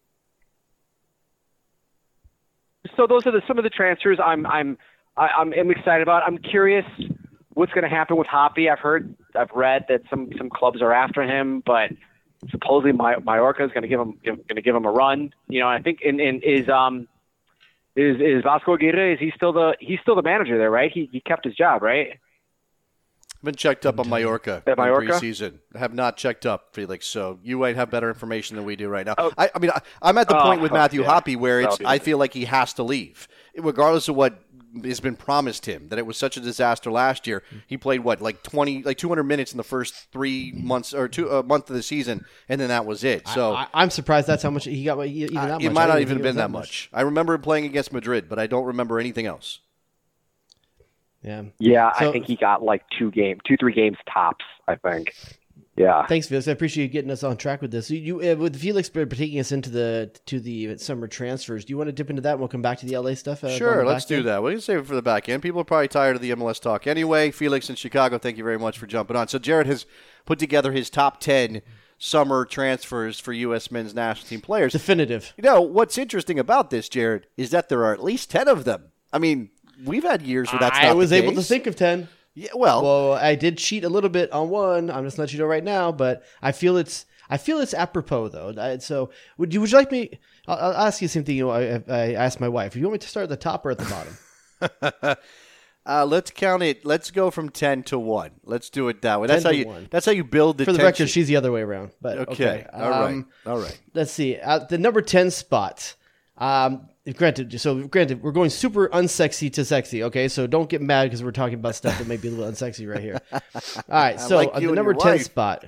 So those are the, some of the transfers I'm I'm I, I'm I'm excited about. I'm curious what's going to happen with Hoppy. I've heard, I've read that some some clubs are after him, but supposedly My, Mallorca is going to give him going to give him a run. You know, I think in, in is um is is Vasco Aguirre, is he still the he's still the manager there, right? He he kept his job, right? Been checked up on Mallorca At in Mallorca? preseason. Have not checked up, Felix. So you might have better information than we do right now. Oh. I, I mean, I, I'm at the Oh, point with fuck, Matthew yeah. Hoppy where it's. That'll be I the- feel like he has to leave, regardless of what has been promised him. That it was such a disaster last year. He played what, like twenty, like two hundred minutes in the first three months or two a month of the season, and then that was it. So. I, I'm surprised that's how much he got. Even that Uh, much. it I might didn't not think even it have was been that much. I remember him playing against Madrid, but I don't remember anything else. Yeah. Yeah, So- I think he got like two game, two three games tops. I think. Yeah. Thanks, Felix. I appreciate you getting us on track with this. You, you uh, with Felix taking us into the to the summer transfers. Do you want to dip into that? And we'll come back to the L A stuff. Uh, on Sure, the let's back do end? that. We can save it for the back end. People are probably tired of the M L S talk anyway. Felix in Chicago, thank you very much for jumping on. So Jared has put together his top ten summer transfers for U S men's national team players. Definitive. You know, what's interesting about this, Jared, is that there are at least ten of them. I mean, we've had years where that's I not was the able to case. think of ten. Yeah, well, Well, I did cheat a little bit on one. I'm just not you know right now, but I feel it's I feel it's apropos though. I- So would you would you like me? I'll, I'll ask you the same thing. You know, I, I asked my wife. Do you want me to start at the top or at the bottom? uh, let's count it. Let's go from ten to one. Let's do it that way. That's how ten to you. one. That's how you build the For the tension. record, she's the other way around. But okay, Okay. All right. Um, All right. Let's see. At the number ten spot, um, Granted, so granted, we're going super unsexy to sexy. Okay, so don't get mad because we're talking about stuff that may be a little unsexy right here. All right, so like on you the and number your ten wife. spot,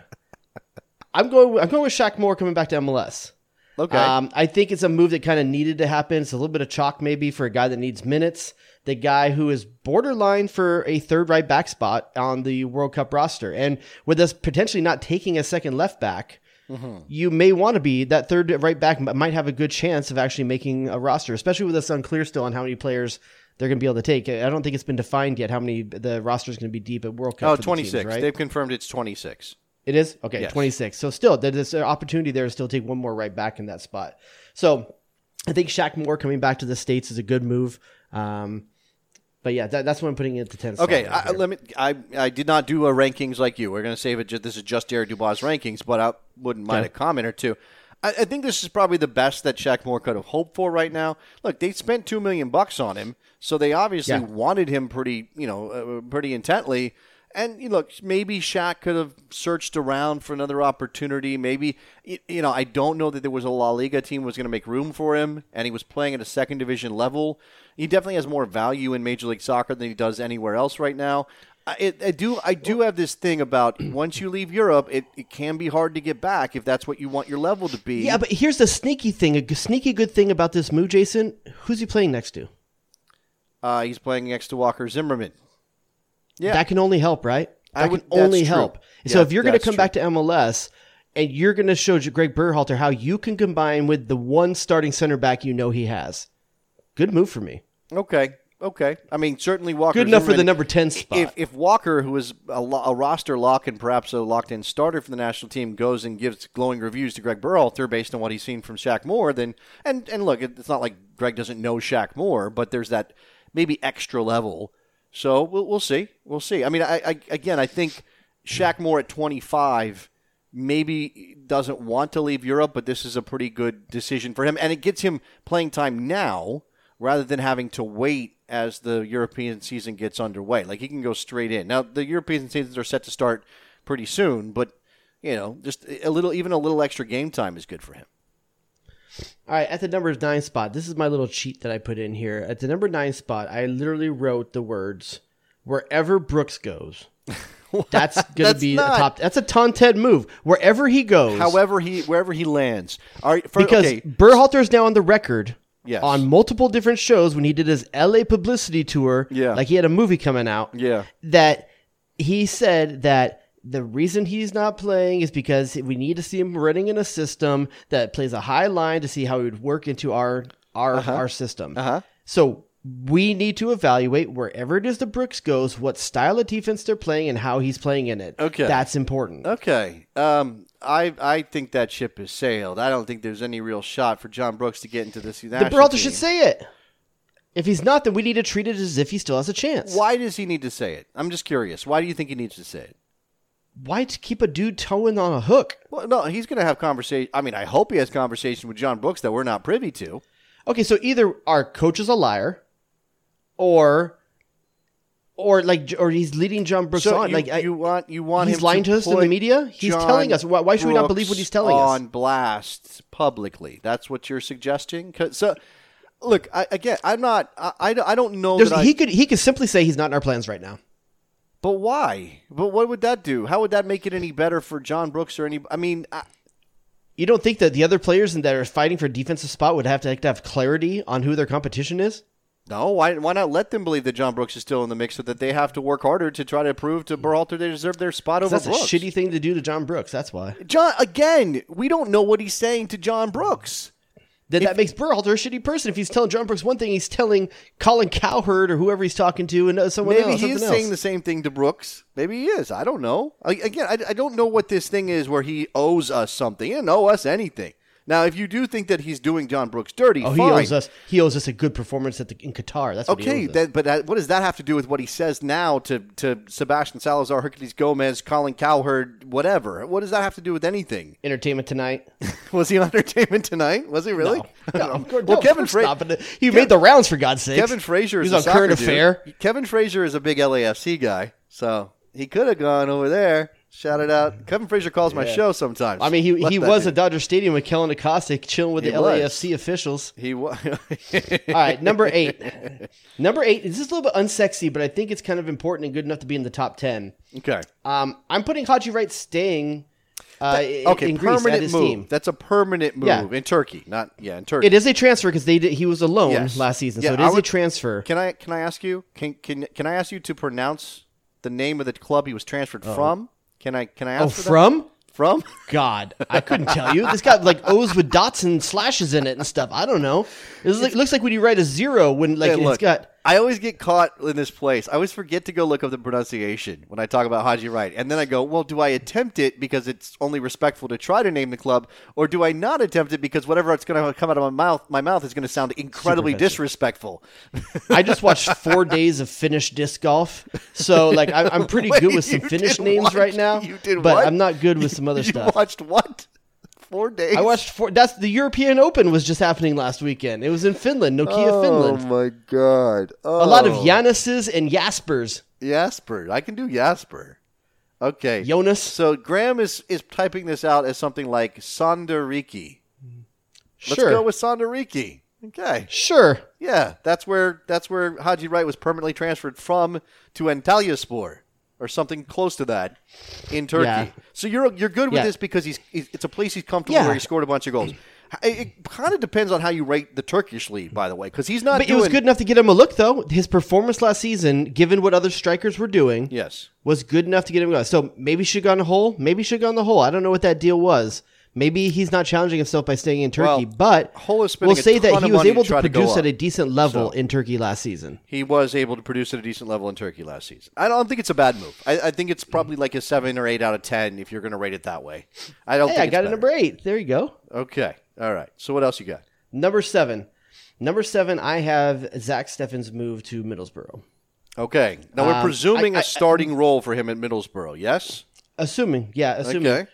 I'm going. I'm going with Shaq Moore coming back to M L S. Okay. Um, I think it's a move that kind of needed to happen. It's a little bit of chalk maybe for a guy that needs minutes. The guy who is borderline for a third right back spot on the World Cup roster, and with us potentially not taking a second left back. Mm-hmm. You may want to be that third right back might have a good chance of actually making a roster, especially with us unclear still on how many players they're going to be able to take. I don't think it's been defined yet how many the roster is going to be deep at World Cup. Oh, for the twenty-six. teams, right? They've confirmed it's twenty-six. It is? Okay, Yes. twenty-six. So still, there's an opportunity there to still take one more right back in that spot. So I think Shaq Moore coming back to the States is a good move. Um, But yeah, that, that's what I'm putting it at the tenth. Okay, right I, here. let me. I, I did not do a rankings like you. We're going to save it. Just, this is just Derek Dubois' rankings, but I wouldn't mind Okay. a comment or two. I, I think this is probably the best that Shaq Moore could have hoped for right now. Look, they spent two million bucks on him, so they obviously Yeah. wanted him pretty, you know, uh, pretty intently. And you look, maybe Shaq could have searched around for another opportunity. Maybe, you, you know, I don't know that there was a La Liga team was going to make room for him, and he was playing at a second division level. He definitely has more value in Major League Soccer than he does anywhere else right now. I, it, I do, I do have this thing about once you leave Europe, it, it can be hard to get back if that's what you want your level to be. Yeah, but here's the sneaky thing, a g- sneaky good thing about this move, Jason. Who's he playing next to? Uh, he's playing next to Walker Zimmerman. Yeah. That can only help, right? That I would- can only that's true. help. So Yeah, if you're going to that's come true. back to M L S and you're going to show Greg Berhalter how you can combine with the one starting center back you know he has, good move for me. Okay. Okay. I mean, certainly Walker. Good enough for Zimmerman- the number ten spot. If, if Walker, who is a, lo- a roster lock and perhaps a locked-in starter for the national team, goes and gives glowing reviews to Greg Berhalter based on what he's seen from Shaq Moore, then and and look, it's not like Greg doesn't know Shaq Moore, but there's that maybe extra level. So we'll we'll see. We'll see. I mean, I, I again, I think Shaq Moore at twenty-five maybe doesn't want to leave Europe, but this is a pretty good decision for him, and it gets him playing time now rather than having to wait as the European season gets underway. Like, he can go straight in. Now, the European seasons are set to start pretty soon, but, you know, just a little, even a little extra game time is good for him. All right, at the number nine spot, this is my little cheat that I put in here. At the number nine spot, I literally wrote the words, wherever Brooks goes. That's going to That's be not- a top. That's a Tonted move. Wherever he goes. However he, wherever he lands. All right, for, because okay, Berhalter is now on the record Yes. on multiple different shows when he did his L A publicity tour, Yeah. like he had a movie coming out, Yeah. that he said that the reason he's not playing is because we need to see him running in a system that plays a high line to see how he would work into our our our system. Uh-huh. So we need to evaluate wherever it is the Brooks goes, what style of defense they're playing and how he's playing in it. Okay. That's important. Okay. Um, I I think that ship has sailed. I don't think there's any real shot for John Brooks to get into this The national Berhalter team. should say it. If he's not, then we need to treat it as if he still has a chance. Why does he need to say it? I'm just curious. Why do you think he needs to say it? Why to keep a dude towing on a hook? Well, no, he's going to have conversation. I mean, I hope he has conversation with John Brooks that we're not privy to. Okay, so either our coach is a liar, or, or like, or he's leading John Brooks So on. you, like, I, you want you want he's him lying to, to us in the put media? He's John telling us. Why, why should we not Brooks believe what he's telling us? on blast publicly? That's what you're suggesting. 'Cause- So, look, I, again, I'm not. I, I, I don't know There's, that I, he could he could simply say he's not in our plans right now. But why? But what would that do? How would that make it any better for John Brooks or any? I mean, I, You don't think that the other players that are fighting for a defensive spot would have to, have to have clarity on who their competition is? no. Why? Why not let them believe that John Brooks is still in the mix, so that they have to work harder to try to prove to Berhalter they deserve their spot over That's Brooks? a shitty thing to do to John Brooks. That's why. John, again, we don't know what he's saying to John Brooks. Then that makes Berhalter a shitty person. If he's telling John Brooks one thing, he's telling Colin Cowherd or whoever he's talking to and uh, someone Maybe else. he is something saying else. the same thing to Brooks. Maybe he is. I don't know. I, again, I, I don't know what this thing is where he owes us something. He didn't owe us anything. Now, if you do think that he's doing John Brooks dirty, Oh, fine. he owes us. He owes us a good performance at the, in Qatar. That's what Okay, he owes us. that, but that, what does that have to do with what he says now to, to Sebastian Salazar, Hercules Gomez, Colin Cowherd, whatever? What does that have to do with anything? Entertainment Tonight. Was he on Entertainment Tonight? Was he really? No, of course- well, no, Kevin of course Fra- not, but he made the rounds for God's sake. Kevin Frazier He is was a on Current soccer dude. Affair. Kevin Frazier is a big L A F C guy, so he could have gone over there. Shout it out. Kevin Frazier calls my show sometimes. I mean, he Let he that was be. at Dodger Stadium with Kellen DeCosta chilling with He the L A F was. C officials. He was. All right, number eight. Number eight. This is a little bit unsexy, but I think it's kind of important and good enough to be in the top ten. Okay. Um, I'm putting Haji Wright staying uh, That- okay, in Greece permanent at his move. team. That's a permanent move Yeah. in Turkey. Not yeah, in Turkey. It is a transfer because they did, he was alone Yes. last season, Yeah, so it I is a would- transfer. Can I can I ask you can can can I ask you to pronounce the name of the club he was transferred from? Can I can I ask Oh, for that? from? From? God, I couldn't tell you. This got like O's with dots and slashes in it and stuff. I don't know. It like, looks like when you write a zero when like Hey, it's look, got. I always get caught in this place. I always forget to go look up the pronunciation when I talk about Haji Wright. And then I go, well, do I attempt it because it's only respectful to try to name the club, or do I not attempt it because whatever it's going to come out of my mouth, my mouth is going to sound incredibly Super offensive. disrespectful. I just watched four days of Finnish disc golf, so like I, I'm pretty Wait, good with some you Finnish did names watch- right now. you did but what? I'm not good with some other you stuff. watched what? Four days? I watched four. That's the European Open was just happening last weekend. It was in Finland, Nokia, oh, Finland. my God. Oh. A lot of Janis's and Jaspers. Jasper. I can do Jasper. Okay. Jonas. So Graham is, is typing this out as something like Sondariki. Let's Sure. go with Sondariki. Okay. Sure. Yeah, that's where that's where Haji Wright was permanently transferred from to Antalyaspor or something close to that in Turkey. Yeah. So you're you're good with Yeah. this because he's, he's it's a place he's comfortable Yeah. where he scored a bunch of goals. It, it kind of depends on how you rate the Turkish league, by the way, because he's not But doing. it was good enough to get him a look, though. His performance last season, given what other strikers were doing, Yes. was good enough to get him going. So maybe he should have gone the hole. Maybe he should have gone the hole. I don't know what that deal was. Maybe he's not challenging himself by staying in Turkey, Well, but Hull is spending we'll a say that ton he of was money able to to try to go produce up. at a decent level So- in Turkey last season. He was able to produce at a decent level in Turkey last season. I don't think it's a bad move. I, I think it's probably like a seven or eight out of ten if you're going to rate it that way. I don't Hey, think I it's got better. a number eight. There you go. Okay. All right. So what else you got? Number seven. Number seven, I have Zach Steffen's move to Middlesbrough. Okay. Now we're Um, presuming I- a I- starting role for him at Middlesbrough. Yes. Assuming, yeah, assuming. Okay.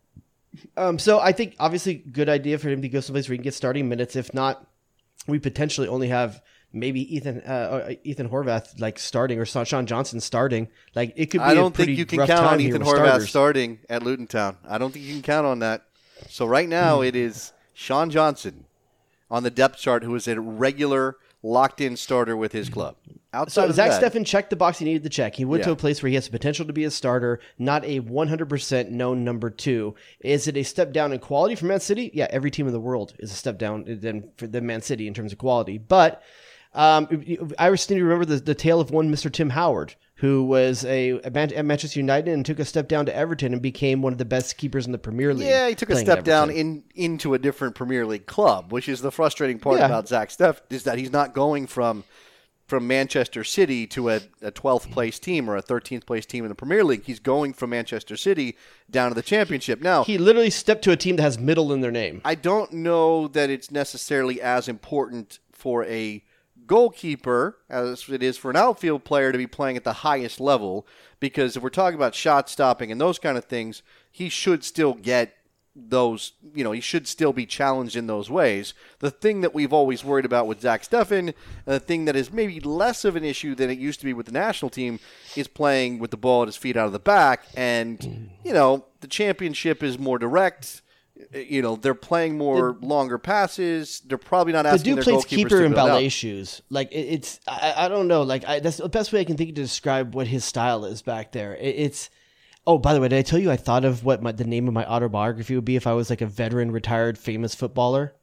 Um, so I think obviously good idea for him to go someplace where he can get starting minutes. If not, we potentially only have maybe Ethan uh, uh, Ethan Horvath like starting or Sean Johnson starting. Like it could be. I a don't pretty think you can rough count time on here Ethan with Horvath starters. starting at Luton Town. I don't think you can count on that. So right now Hmm. it is Sean Johnson on the depth chart, who is a regular locked-in starter with his club. Outside So of Zach that, Steffen checked the box he needed to check. He went to Yeah. a place where he has the potential to be a starter, not a one hundred percent known number two. Is it a step down in quality for Man City? Yeah, every team in the world is a step down than for the Man City in terms of quality. But um, I seem to remember the, the tale of one Mister Tim Howard, who was a, a Man- at Manchester United and took a step down to Everton and became one of the best keepers in the Premier League. Yeah, he took a playing step at down Everton. in into a different Premier League club, which is the frustrating part Yeah. about Zach Steff, is that he's not going from from Manchester City to a, a twelfth place team or a thirteenth place team in the Premier League. He's going from Manchester City down to the Championship. Now, He literally stepped to a team that has middle in their name. I don't know that it's necessarily as important for a goalkeeper as it is for an outfield player to be playing at the highest level, because if we're talking about shot stopping and those kind of things, he should still get those, you know, he should still be challenged in those ways. The thing that we've always worried about with Zach Steffen, and the thing that is maybe less of an issue than it used to be with the national team, is playing with the ball at his feet out of the back. And, you know, the Championship is more direct. You know, they're playing more longer passes. They're probably not The asking dude their plays goalkeepers keeper to in build ballet out. shoes. Like it, it's, I, I don't know. Like I, that's the best way I can think to describe what his style is back there. It, it's. Oh, by the way, did I tell you I thought of what my, the name of my autobiography would be if I was like a veteran, retired, famous footballer?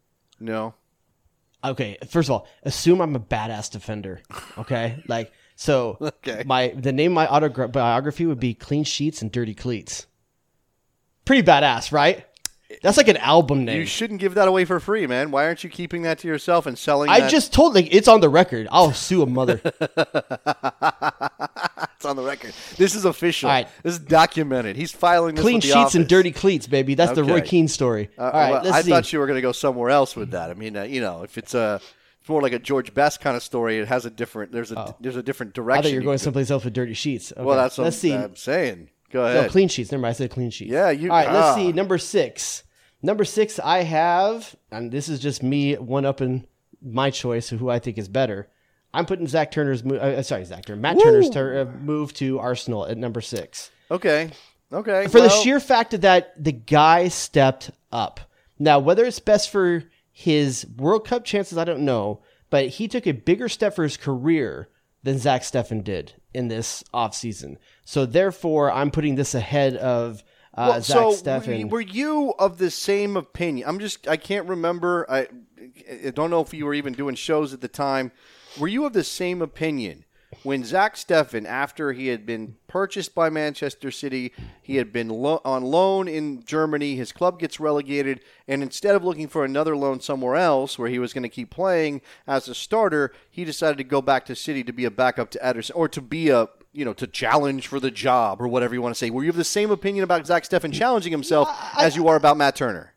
No. Okay, first of all, assume I'm a badass defender. Okay, like so. Okay. My the name of my autobiography would be Clean Sheets and Dirty Cleats. Pretty badass, right? That's like an album name. You shouldn't give that away for free, man. Why aren't you keeping that to yourself and selling I that? just told like it's on the record. I'll sue a mother. It's on the record. This is official. All right. This is documented. He's filing this Clean with the sheets and office. dirty cleats, baby. That's the Roy Okay. Keane story. Uh, All right, well, let's I see. thought you were going to go somewhere else with that. I mean, uh, you know, if it's a it's more like a George Best kind of story, it has a different. There's a there's a different I direction. thought you were you going could- someplace else with dirty sheets. Okay. Well, that's what let's I'm, see. I'm saying. Go No, ahead. clean sheets. Never mind. I said clean sheets. Yeah, you- All right, let's ah. see. Number six. Number six, I have, and this is just me one upping my choice of who I think is better. I'm putting Zach Turner's move. Uh, sorry, Zach Turner. Matt Turner's tur- uh, move to Arsenal at number six. Okay. Okay. For well, the sheer fact of that the guy stepped up. Now, whether it's best for his World Cup chances, I don't know, but he took a bigger step for his career than Zach Steffen did in this offseason. So therefore, I'm putting this ahead of uh, well, Zach so Steffen. Were you of the same opinion? I'm just, I can't remember. I, I don't know if you were even doing shows at the time. Were you of the same opinion when Zach Steffen, after he had been purchased by Manchester City, he had been lo- on loan in Germany, his club gets relegated, and instead of looking for another loan somewhere else where he was going to keep playing as a starter, he decided to go back to City to be a backup to Ederson, or to be a, you know, to challenge for the job, or whatever you want to say. Were you of the same opinion about Zach Steffen challenging himself I, as you are about Matt Turner?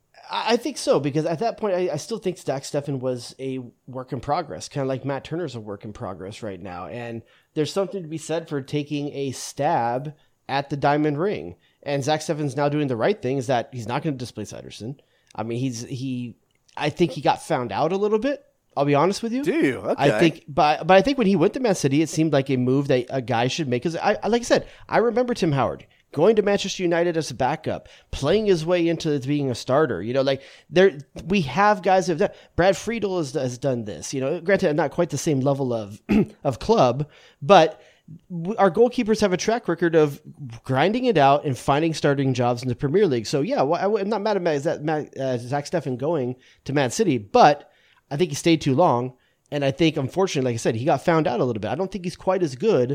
I think so, because at that point, I, I still think Zach Steffen was a work in progress, kind of like Matt Turner's a work in progress right now. And there's something to be said for taking a stab at the diamond ring. And Zach Steffen's now doing the right thing, is that he's not going to displace Ederson. I mean, he's he. I think he got found out a little bit. I'll be honest with you. Do you? Okay. I think, but but I think when he went to Man City, it seemed like a move that a guy should make. Because I, like I said, I remember Tim Howard going to Manchester United as a backup, playing his way into being a starter. You know, like there, we have guys who have done. Brad Friedel has, has done this. You know, granted, not quite the same level of of club, but our goalkeepers have a track record of grinding it out and finding starting jobs in the Premier League. So yeah, well, I'm not mad at Matt, uh, Zach Steffen going to Man City, but I think he stayed too long. And I think, unfortunately, like I said, he got found out a little bit. I don't think he's quite as good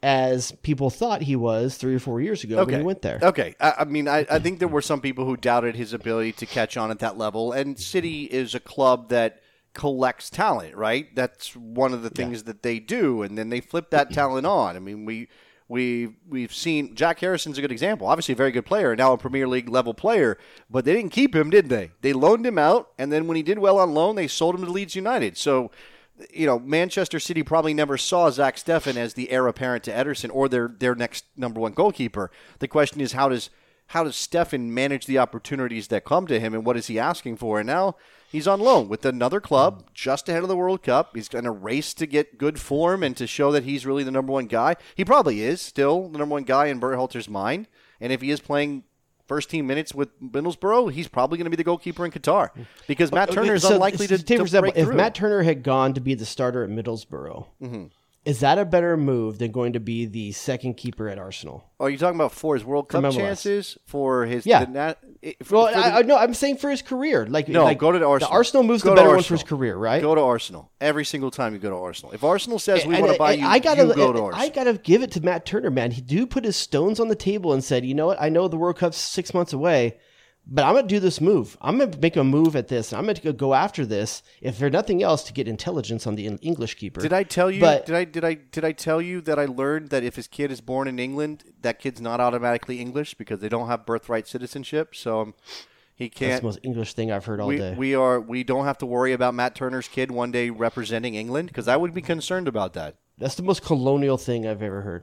as people thought he was three or four years ago okay. when he went there. Okay. I, I mean, I, I think there were some people who doubted his ability to catch on at that level. And City is a club that collects talent, right? That's one of the things yeah. that they do. And then they flip that talent on. I mean, we... We, we've seen Jack Harrison's a good example. Obviously a very good player, now a Premier League level player, but they didn't keep him, did they? They loaned him out, and then when he did well on loan, they sold him to Leeds United. So, you know, Manchester City probably never saw Zach Steffen as the heir apparent to Ederson or their, their next number one goalkeeper. The question is, how does how does Steffen manage the opportunities that come to him, and what is he asking for? And now he's on loan with another club just ahead of the World Cup. He's in a race to get good form and to show that he's really the number one guy. He probably is still the number one guy in Berhalter's mind. And if he is playing first team minutes with Middlesbrough, he's probably going to be the goalkeeper in Qatar because Matt Turner is so, unlikely to, take to example, break if through. Matt Turner had gone to be the starter at Middlesbrough, mm-hmm. is that a better move than going to be the second keeper at Arsenal? Are you talking about for his World Cup chances? For his yeah. The nat, for, well, for the, I, I, no, I'm saying for his career. Like no, like, go to Arsenal. The Arsenal move's go the better Arsenal. one for his career, right? Go to Arsenal every single time you go to Arsenal. If Arsenal says we and, want to buy and you, I gotta, you go to Arsenal. I gotta give it to Matt Turner, man. He do put his stones on the table and said, you know what? I know the World Cup's six months away, but I'm going to do this move. I'm going to make a move at this. I'm going to go after this, if for nothing else, to get intelligence on the English keeper. Did I tell you? But, did I did I did I tell you that I learned that if his kid is born in England, that kid's not automatically English because they don't have birthright citizenship. So um, he can't. That's the most English thing I've heard all we, day. We are. We don't have to worry about Matt Turner's kid one day representing England because I would be concerned about that. That's the most colonial thing I've ever heard.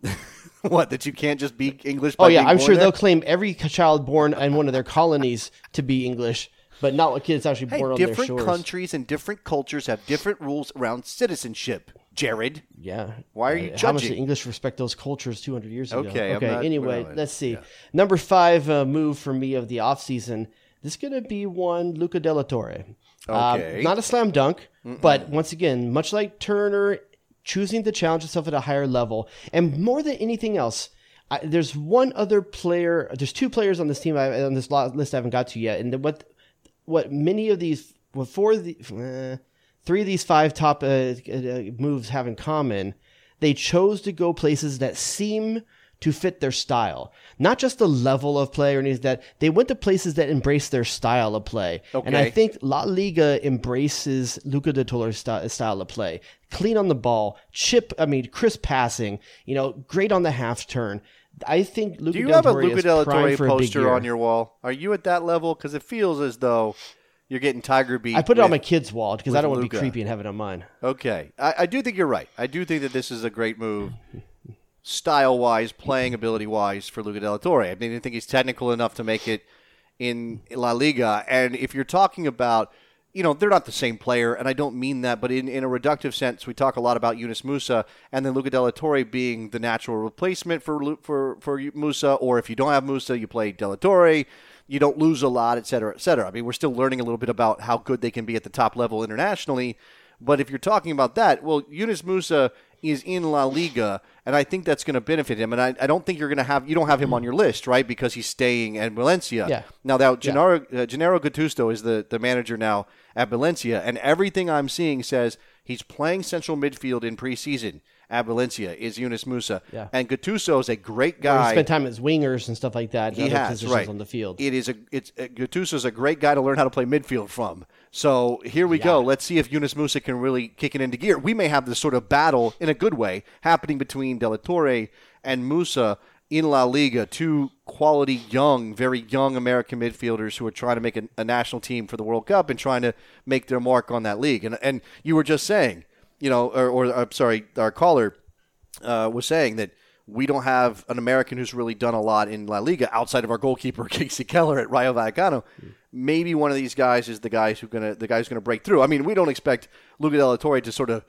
What, that you can't just be English? By oh yeah, being I'm born sure there? they'll claim every child born in one of their colonies to be English, but not a kid that's actually hey, born on their different shores. countries and different cultures have different rules around citizenship. Jared, yeah. Why are you uh, judging? How much did English respect those cultures two hundred years ago? Okay, okay. I'm not, anyway, not, let's see. Yeah. Number five uh, move for me of the offseason. This is going to be one Luca de la Torre. Okay. Uh, not a slam dunk, Mm-mm. but once again, much like Turner, choosing to challenge himself at a higher level, and more than anything else. I, there's one other player. There's two players on this team I, on this list I haven't got to yet, and what what many of these, what four of the, uh, three of these five top uh, uh, moves have in common. They chose to go places that seem to fit their style, not just the level of play or anything. That they went to places that embrace their style of play, okay. and I think La Liga embraces Luca de Torre's st- style of play. Clean on the ball, chip. I mean, crisp passing. You know, great on the half turn. I think Luca Do you de have a Torre Luca de la Torre for a big poster year. on your wall? Are you at that level? Because it feels as though you're getting Tiger beat. I put it with, on my kid's wall because I don't want to be Luka. creepy and have it on mine. Okay. I, I do think you're right. I do think that this is a great move, style-wise, playing ability-wise, for Luca de la Torre. I mean, I think he's technical enough to make it in La Liga. And if you're talking about you know, they're not the same player, and I don't mean that, but in, in a reductive sense, we talk a lot about Yunus Musa and then Luca De La Torre being the natural replacement for for for Musa, or if you don't have Musa, you play De La Torre, you don't lose a lot, et cetera, et cetera. I mean, we're still learning a little bit about how good they can be at the top level internationally, but if you're talking about that, well, Yunus Musa is in La Liga, and I think that's going to benefit him. And I, I don't think you're going to have – you don't have him on your list, right, because he's staying at Valencia. Yeah. Now, that Gennaro, yeah. uh, Gennaro Gattuso is the, the manager now at Valencia, and everything I'm seeing says he's playing central midfield in preseason at Valencia is Yunus Musa. Yeah. And Gattuso is a great Where guy. he spent time as wingers and stuff like that. He other has, positions right. on the field. It is a it's uh, Gattuso's a great guy to learn how to play midfield from. So here we Yeah. go. Let's see if Yunus Musa can really kick it into gear. We may have this sort of battle in a good way happening between De La Torre and Musa in La Liga, two quality young, very young American midfielders who are trying to make a, a national team for the World Cup and trying to make their mark on that league. And and you were just saying, you know, or, or I'm sorry, our caller uh, was saying that we don't have an American who's really done a lot in La Liga outside of our goalkeeper Casey Keller at Rayo Vallecano. Mm. Maybe one of these guys is the guys who gonna the guy who's gonna break through. I mean, we don't expect Luca De La Torre to sort of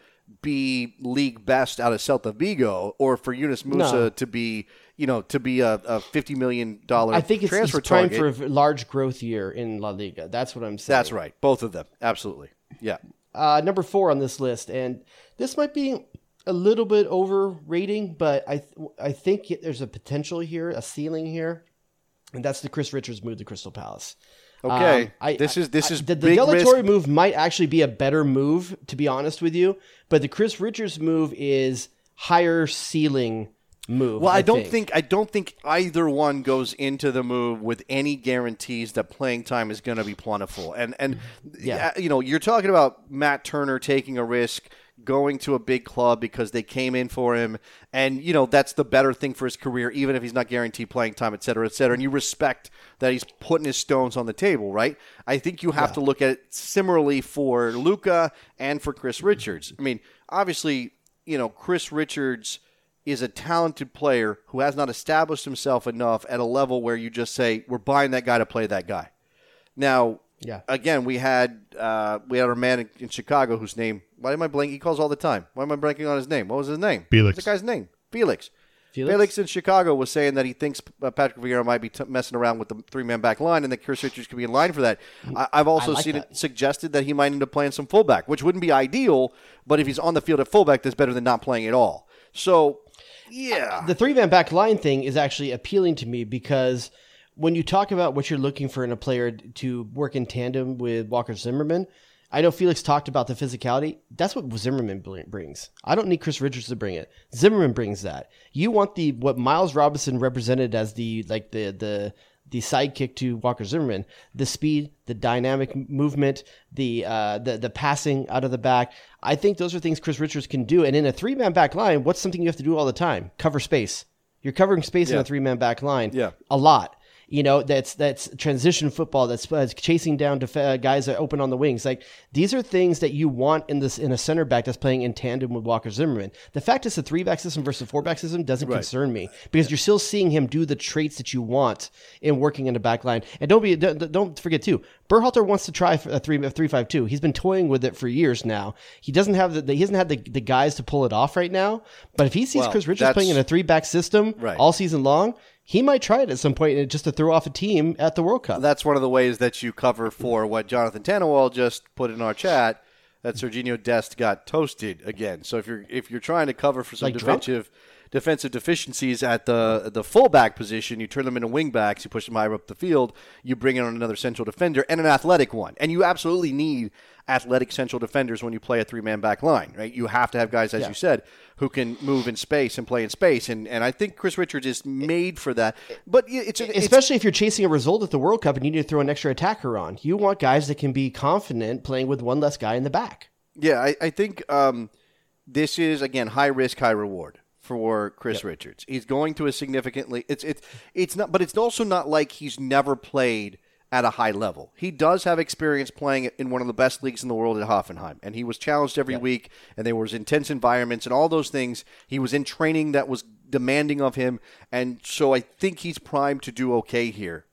be league best out of Celta Vigo, or for Yunus Musa No. to be, you know, to be a, a fifty million dollars I think it's, transfer it's time target. for a large growth year in La Liga. That's what I'm saying. That's right. Both of them. Absolutely. Yeah. Uh, number four on this list, and this might be a little bit overrating, but I th- I think there's a potential here, a ceiling here, and that's the Chris Richards move to Crystal Palace. Okay. Um, I, this is this I, is the, the big De La risk. Torre move might actually be a better move, to be honest with you. But the Chris Richards move is higher ceiling move. Well, I, I don't think. think I don't think either one goes into the move with any guarantees that playing time is going to be plentiful. And and Yeah. you know, you're talking about Matt Turner taking a risk, going to a big club because they came in for him, and you know that's the better thing for his career, even if he's not guaranteed playing time, et cetera, et cetera. And you respect that he's putting his stones on the table, right? I think you have Yeah. to look at it similarly for Luka and for Chris Richards. I mean, obviously, you know, Chris Richards is a talented player who has not established himself enough at a level where you just say, we're buying that guy to play that guy. Now, Yeah. again, we had uh, we had our man in, in Chicago whose name, why am I blanking? He calls all the time. Why am I blanking on his name? What was his name? Felix. What's the guy's name? Felix. Felix? Felix in Chicago was saying that he thinks uh, Patrick Vieira might be t- messing around with the three-man back line and that Chris Richards could be in line for that. I- I've also I like seen that. it suggested that he might end up playing some fullback, which wouldn't be ideal, but if he's on the field at fullback, that's better than not playing at all. So, yeah. The three man back line thing is actually appealing to me because when you talk about what you're looking for in a player to work in tandem with Walker Zimmerman, I know Felix talked about the physicality. That's what Zimmerman bl- brings. I don't need Chris Richards to bring it. Zimmerman brings that. You want the what Miles Robinson represented as the like the the the sidekick to Walker Zimmerman, the speed, the dynamic movement, the uh, the the passing out of the back. I think those are things Chris Richards can do. And in a three man back line, what's something you have to do all the time? Cover space. You're covering space in Yeah. a three man back line. Yeah. A lot. You know, that's that's transition football. That's, that's chasing down def- uh, guys that are open on the wings. Like these are things that you want in this in a center back that's playing in tandem with Walker Zimmerman. The fact it's a three back system versus four back system doesn't Right. concern me because you're still seeing him do the traits that you want in working in the back line. And don't be don't, don't forget too, Berhalter wants to try a three a three five two. He's been toying with it for years now. He doesn't have the, the he hasn't had the, the guys to pull it off right now. But if he sees Well, Chris Richards that's- playing in a three back system Right. all season long, he might try it at some point just to throw off a team at the World Cup. That's one of the ways that you cover for what Jonathan Tannewell just put in our chat, that Serginho Dest got toasted again. So if you're if you're trying to cover for some Like drunk? defensive defensive deficiencies at the the fullback position, you turn them into wingbacks, you push them higher up the field, you bring in another central defender and an athletic one. And you absolutely need athletic central defenders when you play a three-man back line, right? You have to have guys, as Yeah. you said, who can move in space and play in space. And and I think Chris Richards is made for that. But yeah, it's, it's Especially if you're chasing a result at the World Cup and you need to throw an extra attacker on. You want guys that can be confident playing with one less guy in the back. Yeah, I, I think um, this is, again, high risk, high reward for Chris Yep. Richards. He's going to a significantly it's it's it's not, but it's also not like he's never played at a high level. He does have experience playing in one of the best leagues in the world at Hoffenheim, and he was challenged every Yep. week, and there was intense environments and all those things. He was in training that was demanding of him, and so I think he's primed to do okay here. But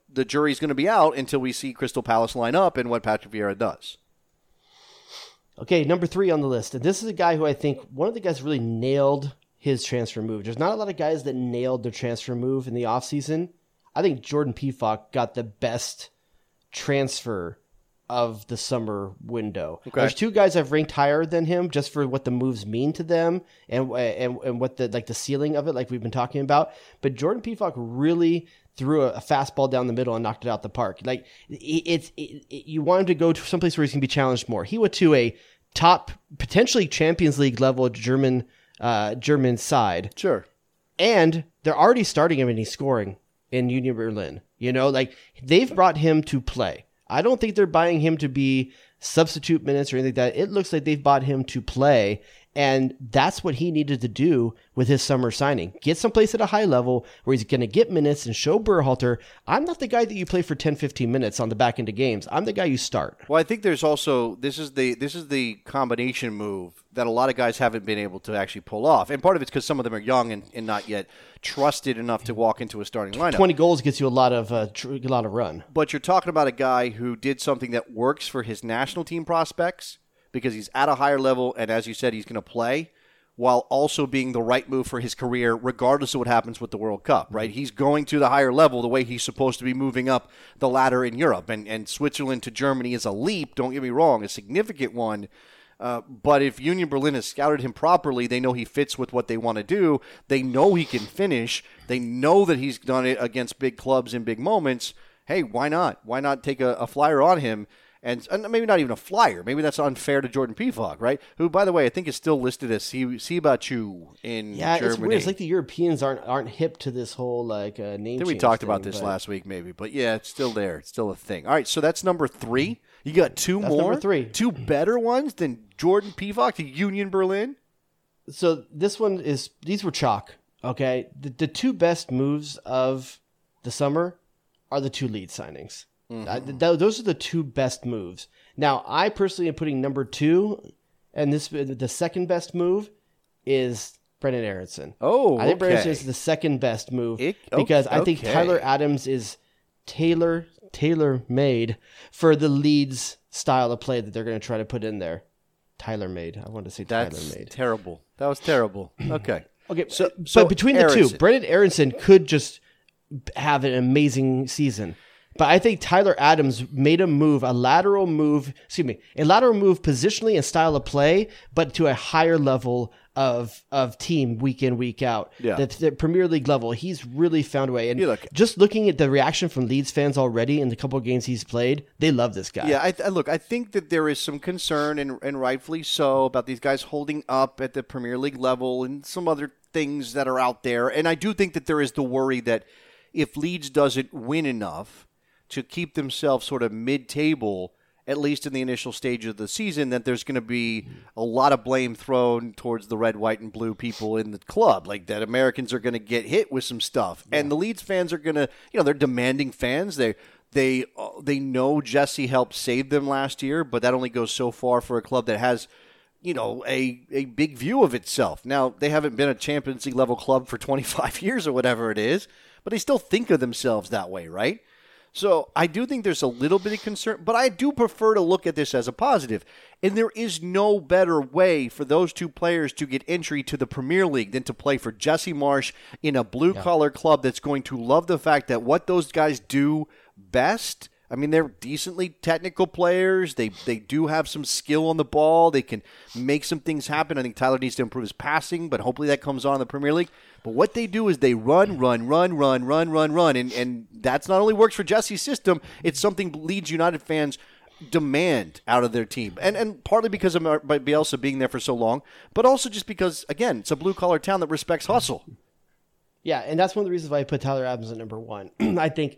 the jury's going to be out until we see Crystal Palace line up and what Patrick Vieira does. Okay, number three on the list. And this is a guy who I think one of the guys really nailed his transfer move. There's not a lot of guys that nailed their transfer move in the offseason. I think Jordan Pefok got the best transfer of the summer window. Okay. There's two guys I've ranked higher than him just for what the moves mean to them and and and what the like the ceiling of it, like we've been talking about. But Jordan Pefok really threw a, a fastball down the middle and knocked it out the park. Like it, it's it, it, you want him to go to someplace where he's going to be challenged more. He went to a top, potentially Champions League level German uh, German side. Sure. And they're already starting him and he's scoring in Union Berlin. You know, like they've brought him to play. I don't think they're buying him to be substitute minutes or anything like that. It looks like they've bought him to play. And that's what he needed to do with his summer signing. Get someplace at a high level where he's going to get minutes and show Berhalter, I'm not the guy that you play for ten, fifteen minutes on the back end of games. I'm the guy you start. Well, I think there's also, this is the this is the combination move that a lot of guys haven't been able to actually pull off. And part of it's because some of them are young and, and not yet trusted enough to walk into a starting lineup. twenty goals gets you a lot of uh, tr- a lot of run. But you're talking about a guy who did something that works for his national team prospects, because he's at a higher level, and as you said, he's going to play, while also being the right move for his career, regardless of what happens with the World Cup, right? He's going to the higher level the way he's supposed to be moving up the ladder in Europe. And, and Switzerland to Germany is a leap, don't get me wrong, a significant one. Uh, but if Union Berlin has scouted him properly, they know he fits with what they want to do. They know he can finish. They know that he's done it against big clubs in big moments. Hey, why not? Why not take a, a flyer on him? And, and maybe not even a flyer. Maybe that's unfair to Jordan Pefok, right? Who, by the way, I think is still listed as Sibachu in yeah, Germany. It's weird. It's like the Europeans aren't aren't hip to this whole like uh, name. I think we change talked thing, about this but... last week, maybe, but yeah, it's still there. It's still a thing. All right, so that's number three. You got two that's more, number three. two better ones than Jordan Pefok to Union Berlin. So this one is these were chalk. Okay, the the two best moves of the summer are the two lead signings. Mm-hmm. I, th- those are the two best moves. Now, I personally am putting number two, and this the second best move is Brendan Aronson. Oh, I think okay. Brendan is the second best move it, because okay. I think Tyler Adams is tailor tailor made for the Leeds style of play that they're going to try to put in there. Tyler made. I wanted to say That's Tyler made. Terrible. That was terrible. Okay. Okay. So, but so between Aronson. the two, Brendan Aronson could just have an amazing season. But I think Tyler Adams made a move, a lateral move, excuse me, a lateral move positionally and style of play, but to a higher level of of team week in, week out. Yeah. The, the Premier League level, he's really found a way. And Yeah, look- just looking at the reaction from Leeds fans already in the couple of games he's played, they love this guy. Yeah, I, I look, I think that there is some concern, and, and rightfully so, about these guys holding up at the Premier League level and some other things that are out there. And I do think that there is the worry that if Leeds doesn't win enough to keep themselves sort of mid-table, at least in the initial stage of the season, that there's going to be a lot of blame thrown towards the red, white, and blue people in the club. Like that Americans are going to get hit with some stuff. Yeah. And the Leeds fans are going to, you know, they're demanding fans. They they uh, they know Jesse helped save them last year, but that only goes so far for a club that has, you know, a, a big view of itself. Now, they haven't been a Champions League level club for twenty-five years or whatever it is, but they still think of themselves that way, right? So I do think there's a little bit of concern, but I do prefer to look at this as a positive. And there is no better way for those two players to get entry to the Premier League than to play for Jesse Marsch in a blue-collar yeah. club that's going to love the fact that what those guys do best, I mean, they're decently technical players. They they do have some skill on the ball. They can make some things happen. I think Tyler needs to improve his passing, but hopefully that comes on in the Premier League. But what they do is they run, run, run, run, run, run, run, and, and that's not only works for Jesse's system, it's something Leeds United fans demand out of their team. And and partly because of Bielsa being there for so long, but also just because, again, it's a blue-collar town that respects hustle. Yeah, and that's one of the reasons why I put Tyler Adams at number one. I think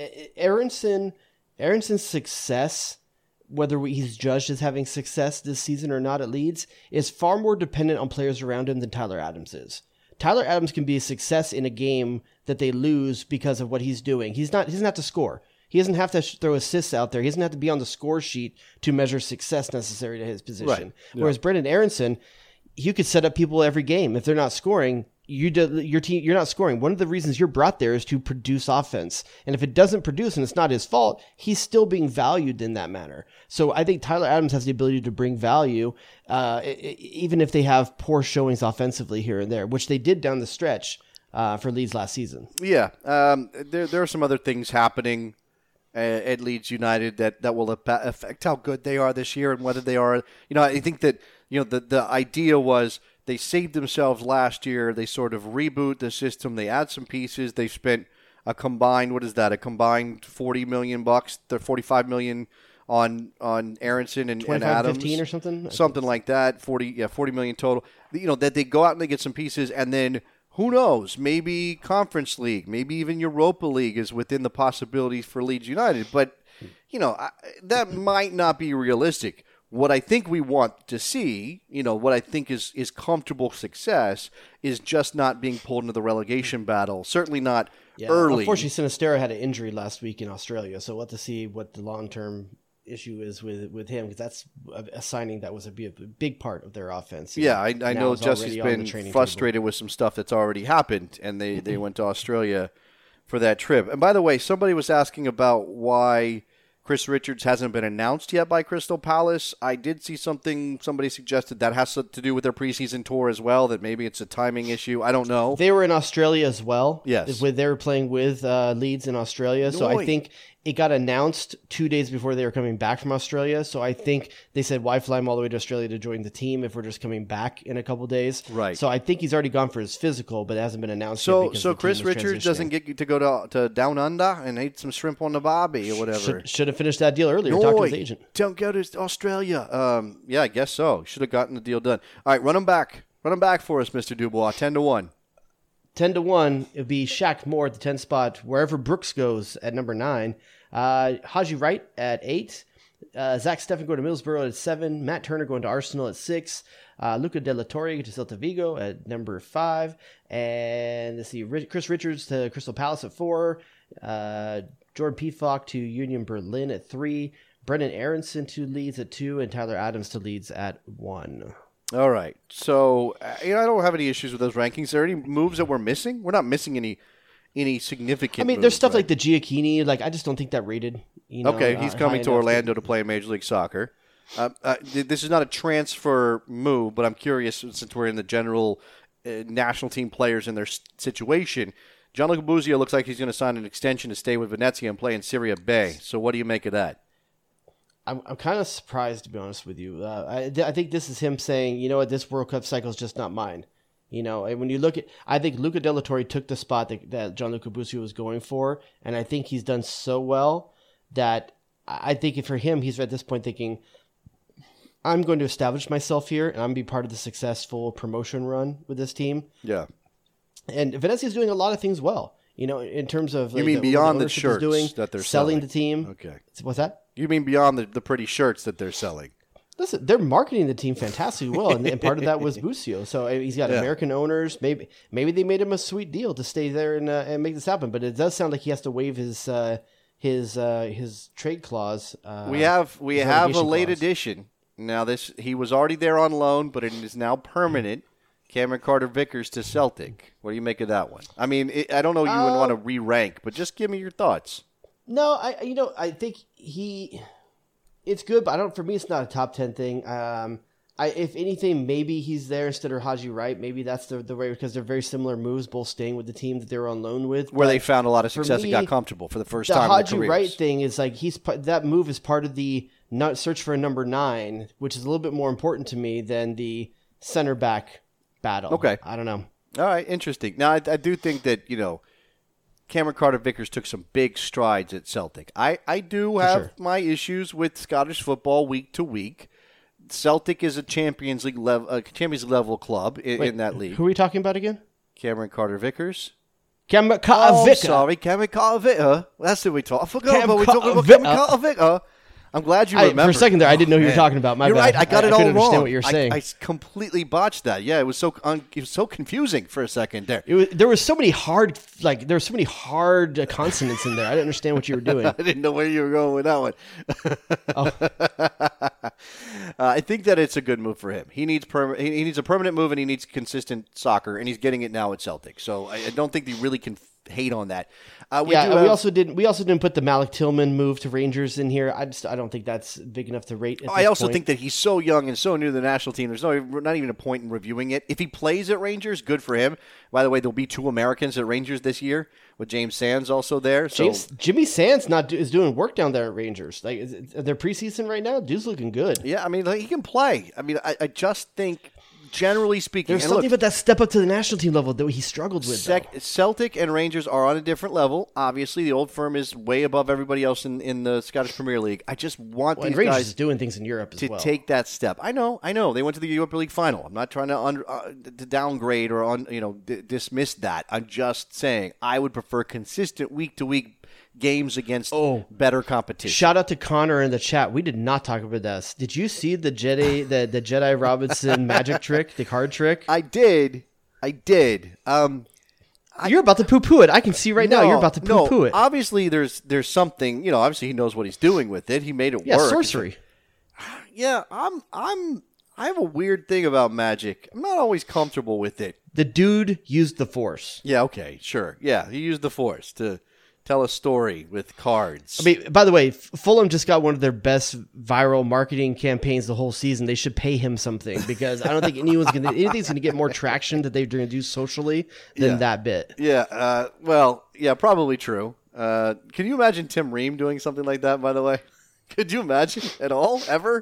Aronson, Aronson's success, whether he's judged as having success this season or not at Leeds, is far more dependent on players around him than Tyler Adams is. Tyler Adams can be a success in a game that they lose because of what he's doing. He's not. He doesn't have to score. He doesn't have to throw assists out there. He doesn't have to be on the score sheet to measure success necessary to his position. Right. Yeah. Whereas Brendan Aronson, you could set up people every game. If they're not scoring, you do, your team, you're not scoring. One of the reasons you're brought there is to produce offense. And if it doesn't produce and it's not his fault, he's still being valued in that manner. So I think Tyler Adams has the ability to bring value, uh, even if they have poor showings offensively here and there, which they did down the stretch uh, for Leeds last season. Yeah. Um, there, there are some other things happening uh, at Leeds United that, that will affect how good they are this year and whether they are, you know, I think that, you know, the, the idea was, they saved themselves last year. They sort of reboot the system. They add some pieces. They spent a combined, what is that? A combined forty million bucks, the forty-five million on on Aronson and, and Adams, fifteen or something, something like that. Forty, yeah, forty million total. You know that they go out and they get some pieces, and then who knows? Maybe Conference League, maybe even Europa League is within the possibilities for Leeds United. But you know I, that might not be realistic. What I think we want to see, you know, what I think is, is comfortable success is just not being pulled into the relegation battle. Certainly not yeah, early. Unfortunately, Sinistera had an injury last week in Australia, so we'll have to see what the long-term issue is with, with him, because that's a, a signing that was a, a big part of their offense. Yeah, I, I know Jesse's been frustrated table. with some stuff that's already happened, and they, they went to Australia for that trip. And by the way, somebody was asking about why Chris Richards hasn't been announced yet by Crystal Palace. I did see something, somebody suggested that has to do with their preseason tour as well, that maybe it's a timing issue. I don't know. They were in Australia as well. Yes. They were playing with uh, Leeds in Australia. So Noi. I think it got announced two days before they were coming back from Australia. So I think they said, why fly him all the way to Australia to join the team if we're just coming back in a couple days? Right. So I think he's already gone for his physical, but it hasn't been announced so, yet. So Chris Richards doesn't get to go to, to Down Under and eat some shrimp on the barbie or whatever? Should, should have finished that deal earlier. Noi. Talk to his agent. Don't go to Australia. Um, yeah, I guess so. Should have gotten the deal done. All right, run him back. Run him back for us, Mister Dubois. ten to one. ten to one. It would be Shaq Moore at the ten spot, wherever Brooks goes at number nine. Uh, Haji Wright at eight. Uh, Zach Steffen going to Middlesbrough at seven. Matt Turner going to Arsenal at six. Uh, Luca De La Torre to Celta Vigo at number five. And let's see, Chris Richards to Crystal Palace at four. Uh, Jordan Pefok to Union Berlin at three. Brendan Aronson to Leeds at two. And Tyler Adams to Leeds at one. All right. So, you know, I don't have any issues with those rankings. Are there any moves that we're missing? We're not missing any any significant I mean, moves, there's stuff right? like the Giacchini. Like, I just don't think that rated. You know, okay, he's uh, coming to Orlando to... to play Major League Soccer. Uh, uh, this is not a transfer move, but I'm curious, since we're in the general uh, national team players and their situation. Gianluca Busio looks like he's going to sign an extension to stay with Venezia and play in Serie B. So what do you make of that? I'm I'm kind of surprised, to be honest with you. Uh, I, I think this is him saying, you know what, this World Cup cycle is just not mine. You know, and when you look at, I think Luca De La Torre took the spot that, that Gianluca Busio was going for, and I think he's done so well that I think for him, he's at this point thinking, I'm going to establish myself here, and I'm going to be part of the successful promotion run with this team. Yeah. And Venezia is doing a lot of things well, you know, in terms of you like, mean the, beyond the, the shirts doing, that they're selling, selling the team. Okay. What's that? You mean beyond the, the pretty shirts that they're selling? Listen, they're marketing the team fantastically well, and, and part of that was Busio. So he's got yeah. American owners. Maybe maybe they made him a sweet deal to stay there and uh, and make this happen. But it does sound like he has to waive his uh, his uh, his trade clause. Uh, we have we have a late clause. addition. Now this he was already there on loan, but it is now permanent. Cameron Carter-Vickers to Celtic. What do you make of that one? I mean, it, I don't know you uh, would want to re-rank, but just give me your thoughts. No, I you know I think he. It's good, but I don't. For me, it's not a top ten thing. Um, I, if anything, maybe he's there instead of Haji Wright. Maybe that's the the way, because they're very similar moves, both staying with the team that they were on loan with. Where but they found a lot of success me, and got comfortable for the first the time Haji in their Wright careers. thing is like he's that move is part of the not search for a number nine, which is a little bit more important to me than the center back battle. Okay, I don't know. All right, interesting. Now I, I do think that you know. Cameron Carter-Vickers took some big strides at Celtic. I, I do have sure. my issues with Scottish football week to week. Celtic is a Champions League level, a Champions League level club in, Wait, in that league. Who are we talking about again? Cameron Carter-Vickers. Cameron Oh, Carter-Vickers. sorry, Cameron Carter-Vickers. That's who we talk. I forgot Cam about we talking about Carter-Vickers. Cameron Carter-Vickers. I'm glad you I, remember. for a second there, I didn't know who you were Man. talking about. My You're bad. right. I got I, it I all couldn't wrong. understand what you were I- saying. I, completely botched that. Yeah, it was so un, it was so confusing for a second there. It was, there were so many hard, like there were so many hard uh, consonants in there. I didn't understand what you were doing. I didn't know where you were going with that one. Oh. uh, I think that it's a good move for him. He needs perma- he he needs a permanent move, and he needs consistent soccer, and he's getting it now at Celtic. So I, I don't think he really can f- hate on that. Uh, we yeah, do and we have- also didn't. We also didn't put the Malik Tillman move to Rangers in here. I just, I don't think that's big enough to rate. At I this also point. think that he's so young and so new to the national team. There's no not even a point in reviewing it. If he plays at Rangers, good for him. By the way, there'll be two Americans at Rangers this year with James Sands also there. So James, Jimmy Sands not do, is doing work down there at Rangers. Like, is it, are they preseason right now? Dude's looking good. yeah, I mean like, he can play. I mean, I, I just think, generally speaking, There's and something look, about that step up to the national team level that he struggled with. Sec- though. Celtic and Rangers are on a different level. Obviously, the old firm is way above everybody else in, in the Scottish Premier League. I just want Well, and these Rangers guys is doing things in Europe as to well. take that step. I know, I know. They went to the Europa League final. I'm not trying to under, uh, to downgrade or on, you know d- dismiss that. I'm just saying I would prefer consistent week to week games against Oh. better competition. Shout out to Connor in the chat. We did not talk about this. Did you see the Jedi the, the Jedi Robinson magic trick, the card trick? I did, I did. Um, You're about to poo poo it. I can see right now no, you're about to poo no, poo it. Obviously, there's there's something. You know, obviously he knows what he's doing with it. He made it Yeah, work. sorcery. Yeah, I'm I'm I have a weird thing about magic. I'm not always comfortable with it. The dude used the Force. Yeah, okay, sure. Yeah, he used the Force to tell a story with cards. I mean, by the way, F- Fulham just got one of their best viral marketing campaigns the whole season. They should pay him something because I don't think anyone's gonna anything's gonna get more traction that they're going to do socially than Yeah. that bit. yeah, uh, well, yeah, probably true. Uh, can you imagine Tim Ream doing something like that, by the way? Could you imagine at all, ever?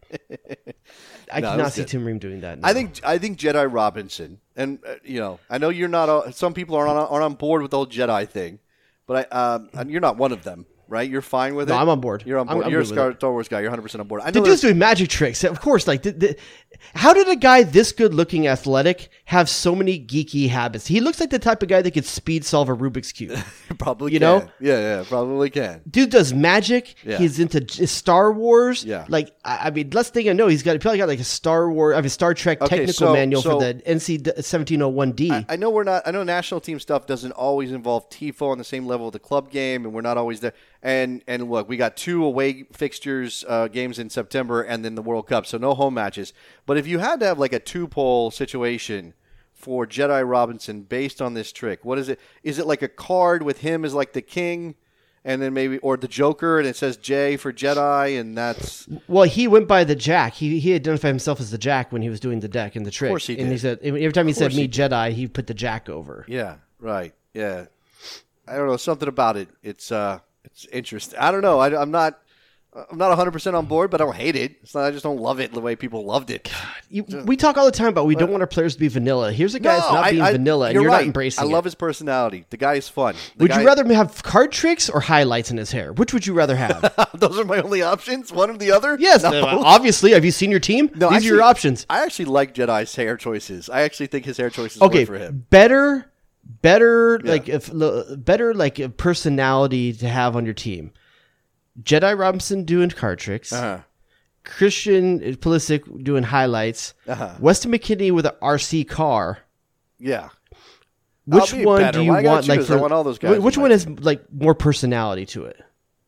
I No, it cannot was see good. Tim Ream doing that. I no. think I think Jedi Robinson, and uh, you know, I know you're not. Uh, some people aren't on, aren't on board with the whole Jedi thing, but I, um, and you're not one of them, right? You're fine with No, it. I'm on board. You're on I'm- board. I'm you're a good with Star, it. Star Wars guy. You're one hundred percent on board. I The know dude's there's- doing magic tricks. Of course, like, the, the, how did a guy this good looking athletic have so many geeky habits? He looks like the type of guy that could speed solve a Rubik's Cube. probably you can. know? Yeah, yeah, probably can. Dude does magic. Yeah. He's into j- Star Wars. Yeah. Like, I, I mean, let's think I know. He's got he probably got like a Star Wars, I mean, Star Trek Okay, technical so- manual so- for the N C seventeen oh one D. I, I know we're not. I know national team stuff doesn't always involve Tifo on the same level of the club game, and we're not always there. And and look, we got two away fixtures, uh, games in September, and then the World Cup, so no home matches. But if you had to have like a two pole situation for Jedi Robinson based on this trick, what is it? Is it like a card with him as like the king, and then maybe or the Joker, and it says J for Jedi, and that's Well, he went by the Jack. He he identified himself as the Jack when he was doing the deck and the trick. course he And he did. said every time he said course he "me Jedi," he put the Jack over. yeah, right, yeah. I don't know, something about it. It's uh, it's interesting. I don't know. I, I'm not. I'm not one hundred percent on board, but I don't hate it. It's not, I just don't love it the way people loved it. You, we talk all the time about we don't want our players to be vanilla. Here's a guy that's not I- being I- vanilla, and you're, you're right. not embracing I it. love his personality. The guy is fun. The Would guy- you rather have card tricks or highlights in his hair? Which would you rather have? Those are my only options. One or the other. yes, No. uh, obviously. Have you seen your team? No, These actually, are your options. I actually like Jedi's hair choices. I actually think his hair choices Okay, work for him. better, better, Yeah. like if l- better, like a personality to have on your team. Jedi Robinson doing card tricks. Uh-huh. Christian Pulisic doing highlights. Uh-huh. Weston McKinney with an R C car. Yeah. Which I'll be one better. do you Why I gotta want? Like choose? for I want all those guys wh- in which my one has like more personality to it?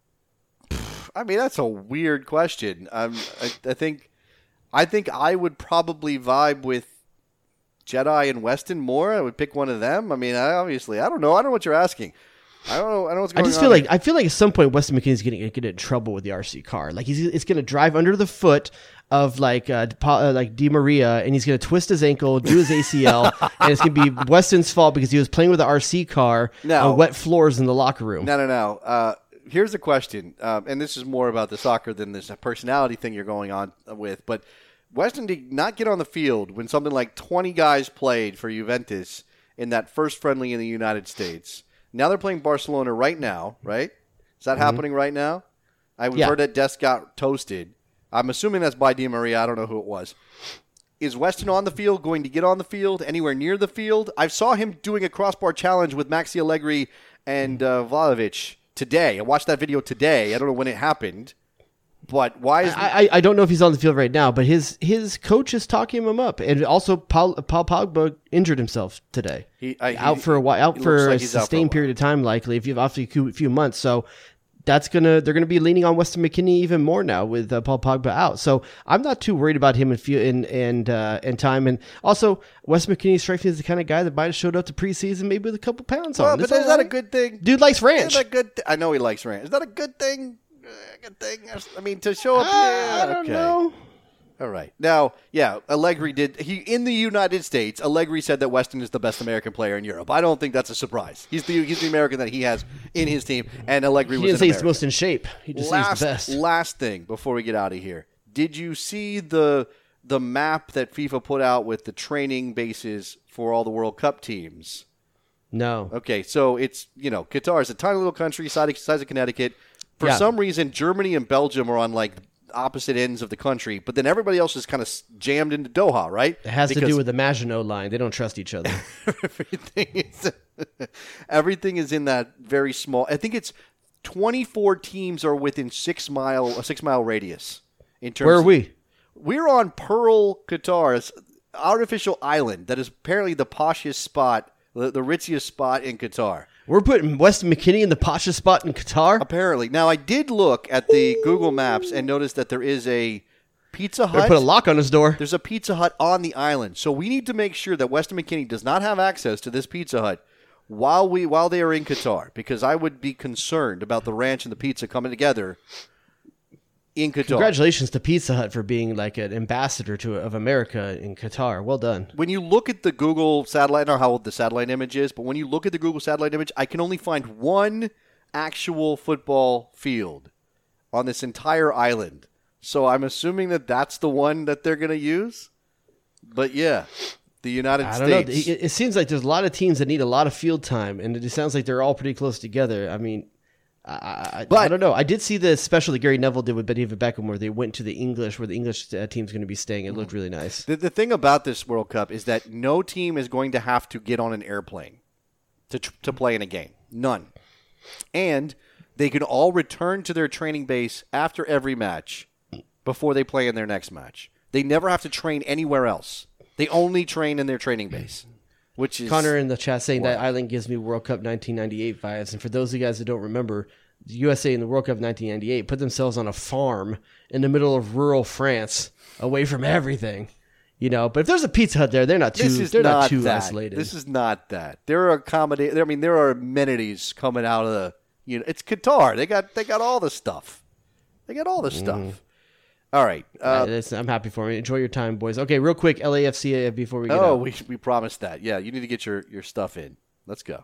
I mean, that's a weird question. Um, I, I think, I think I would probably vibe with Jedi and Weston more. I would pick one of them. I mean, I obviously, I don't know. I don't know what you're asking. I don't know. I don't know what's I going on. just feel like here. I feel like at some point Weston McKinney's going to get in trouble with the R C car. Like he's it's going to drive under the foot of like uh, Pa- uh, like Di Maria, and he's going to twist his ankle, do his A C L, and it's going to be Weston's fault because he was playing with the R C car No. on wet floors in the locker room. No, no, no. Uh, here's the question, um, and this is more about the soccer than this personality thing you're going on with. But Weston did not get on the field when something like twenty guys played for Juventus in that first friendly in the United States. Now they're playing Barcelona right now, right? Is that happening right now? I've Yeah. heard that Dest got toasted. I'm assuming that's by Di Maria. I don't know who it was. Is Weston on the field, going to get on the field, anywhere near the field? I saw him doing a crossbar challenge with Maxi Allegri and uh, Vlahovic today. I watched that video today. I don't know when it happened. But why is I, I I don't know if he's on the field right now, but his his coach is talking him up, and also Paul Paul Pogba injured himself today. He, I, out he, for a while, out he for looks a like he's out for a sustained while. period of time, likely if you've after a few, few months. So that's gonna they're gonna be leaning on Weston McKennie even more now with uh, Paul Pogba out. So I'm not too worried about him in few in and uh, in time. And also Weston McKennie strikes me as the kind of guy that might have showed up to preseason maybe with a couple pounds Well, on. but Is is that a right? good thing? Dude likes ranch. Is that a good? Th- I know he likes ranch. Is that a good thing? Uh, a good thing. I mean, to show up. Uh, yeah, I don't okay. know. All right. Now, yeah, Allegri did. He in the United States, Allegri said that Weston is the best American player in Europe. I don't think that's a surprise. He's the he's the American that he has in his team, and Allegri He was didn't an say he's the American. most in shape. He just last, says he's the best. Last thing before we get out of here, did you see the the map that FIFA put out with the training bases for all the World Cup teams? No. Okay, so it's, you know, Qatar is a tiny little country, size size of Connecticut. For Yeah. some reason, Germany and Belgium are on like opposite ends of the country, but then everybody else is kind of jammed into Doha, right? It has to Because do with the Maginot line. They don't trust each other. everything is everything is in that very small. I think it's twenty-four teams are within six mile a six mile radius. In terms Where are of- we? We're on Pearl, Qatar, it's an artificial island that is apparently the poshest spot, the, the ritziest spot in Qatar. We're putting Weston McKennie in the poshest spot in Qatar. Apparently. Now, I did look at the Google Maps and noticed that there is a Pizza They Hut. put a lock on his door. There's a Pizza Hut on the island. So we need to make sure that Weston McKennie does not have access to this Pizza Hut while we while they are in Qatar, because I would be concerned about the ranch and the pizza coming together in Qatar. Congratulations to Pizza Hut for being like an ambassador to of America in Qatar. Well done. When you look at the Google satellite, I don't know how old the satellite image is, but when you look at the Google satellite image, I can only find one actual football field on this entire island. So I'm assuming that that's the one that they're going to use. But yeah, the United I don't know. States. It, it seems like there's a lot of teams that need a lot of field time, and it just sounds like they're all pretty close together. I mean, I, I, But- I don't know. I did see the special that Gary Neville did with David Beckham, where they went to the English, where the English uh, team's going to be staying. It looked really nice. The, the thing about this World Cup is that no team is going to have to get on an airplane to tr- to play in a game. None. And they can all return to their training base after every match before they play in their next match. They never have to train anywhere else. They only train in their training base, which is Connor in the chat saying that island gives me World Cup nineteen ninety-eight vibes. And for those of you guys that don't remember, the U S A in the World Cup nineteen ninety-eight put themselves on a farm in the middle of rural France, away from everything. You know, but if there's a Pizza Hut there, they're not too. This is they're not, not too that. isolated. This is not that. There are accommodate. I mean, there are amenities coming out of the. You know, it's Qatar. They got they got all the stuff. They got all the stuff. All right. Uh, Uh, it's- I'm happy for you. Enjoy your time, boys. Okay, real quick, L A F C uh, before we get oh, out. we we promised that. Yeah, you need to get your, your stuff in. Let's go.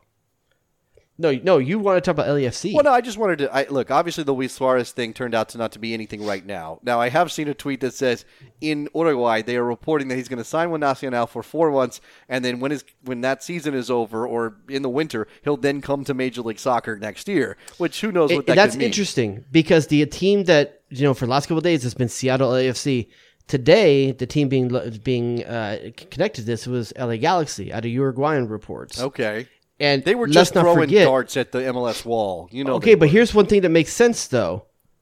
No, no, you want to talk about L A F C? Well, no, I just wanted to. I, look, obviously, the Luis Suarez thing turned out to not to be anything right now. Now, I have seen a tweet that says in Uruguay they are reporting that he's going to sign with Nacional for four months, and then when his when that season is over or in the winter, he'll then come to Major League Soccer next year. Which who knows what It- that that's could mean. interesting because the team that you know for the last couple of days has been Seattle L A F C. Today, the team being being uh, connected to this was L A Galaxy out of Uruguayan reports. Okay, And they were let's just not throwing forget, darts at the M L S wall. You know. Okay, they but were. here's one thing that makes sense though.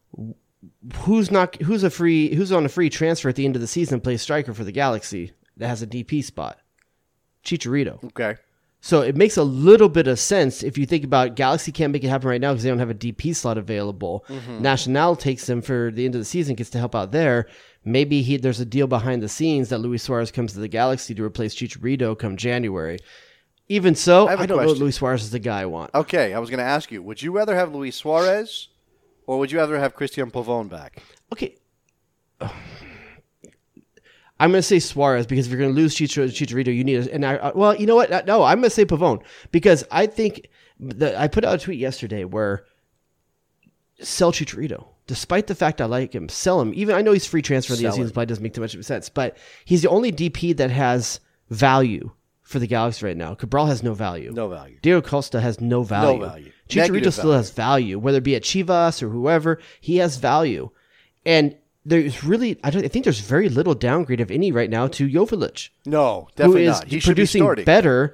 Who's not who's a free who's on a free transfer at the end of the season plays striker for the Galaxy that has a D P spot? Chicharito. okay. So it makes a little bit of sense if you think about Galaxy can't make it happen right now because they don't have a D P slot available. Mm-hmm. Nacional takes them for the end of the season, gets to help out there. Maybe he there's a deal behind the scenes that Luis Suarez comes to the Galaxy to replace Chicharito come January. Even so, I I, have a don't know if question. Luis Suarez is the guy I want. Okay, I was going to ask you: would you rather have Luis Suarez, or would you rather have Christian Pavón back? Okay. I'm going to say Suarez because if you're going to lose Chichar- Chicharito, you need a, and I, well, you know what? No, I'm going to say Pavón because I think the, I put out a tweet yesterday where sell Chicharito. Despite the fact I like him, sell him. Even I know he's free transfer in the Sell season, him. but it doesn't make too much of a sense. But he's the only D P that has value for the Galaxy right now. Cabral has no value. No value. Diego Costa has no value. value. Chicharito Negative still value. has value, whether it be at Chivas or whoever. He has value, and there's really I don't I think there's very little downgrade of any right now to Jovic, No, who definitely is not. He should be producing starting. better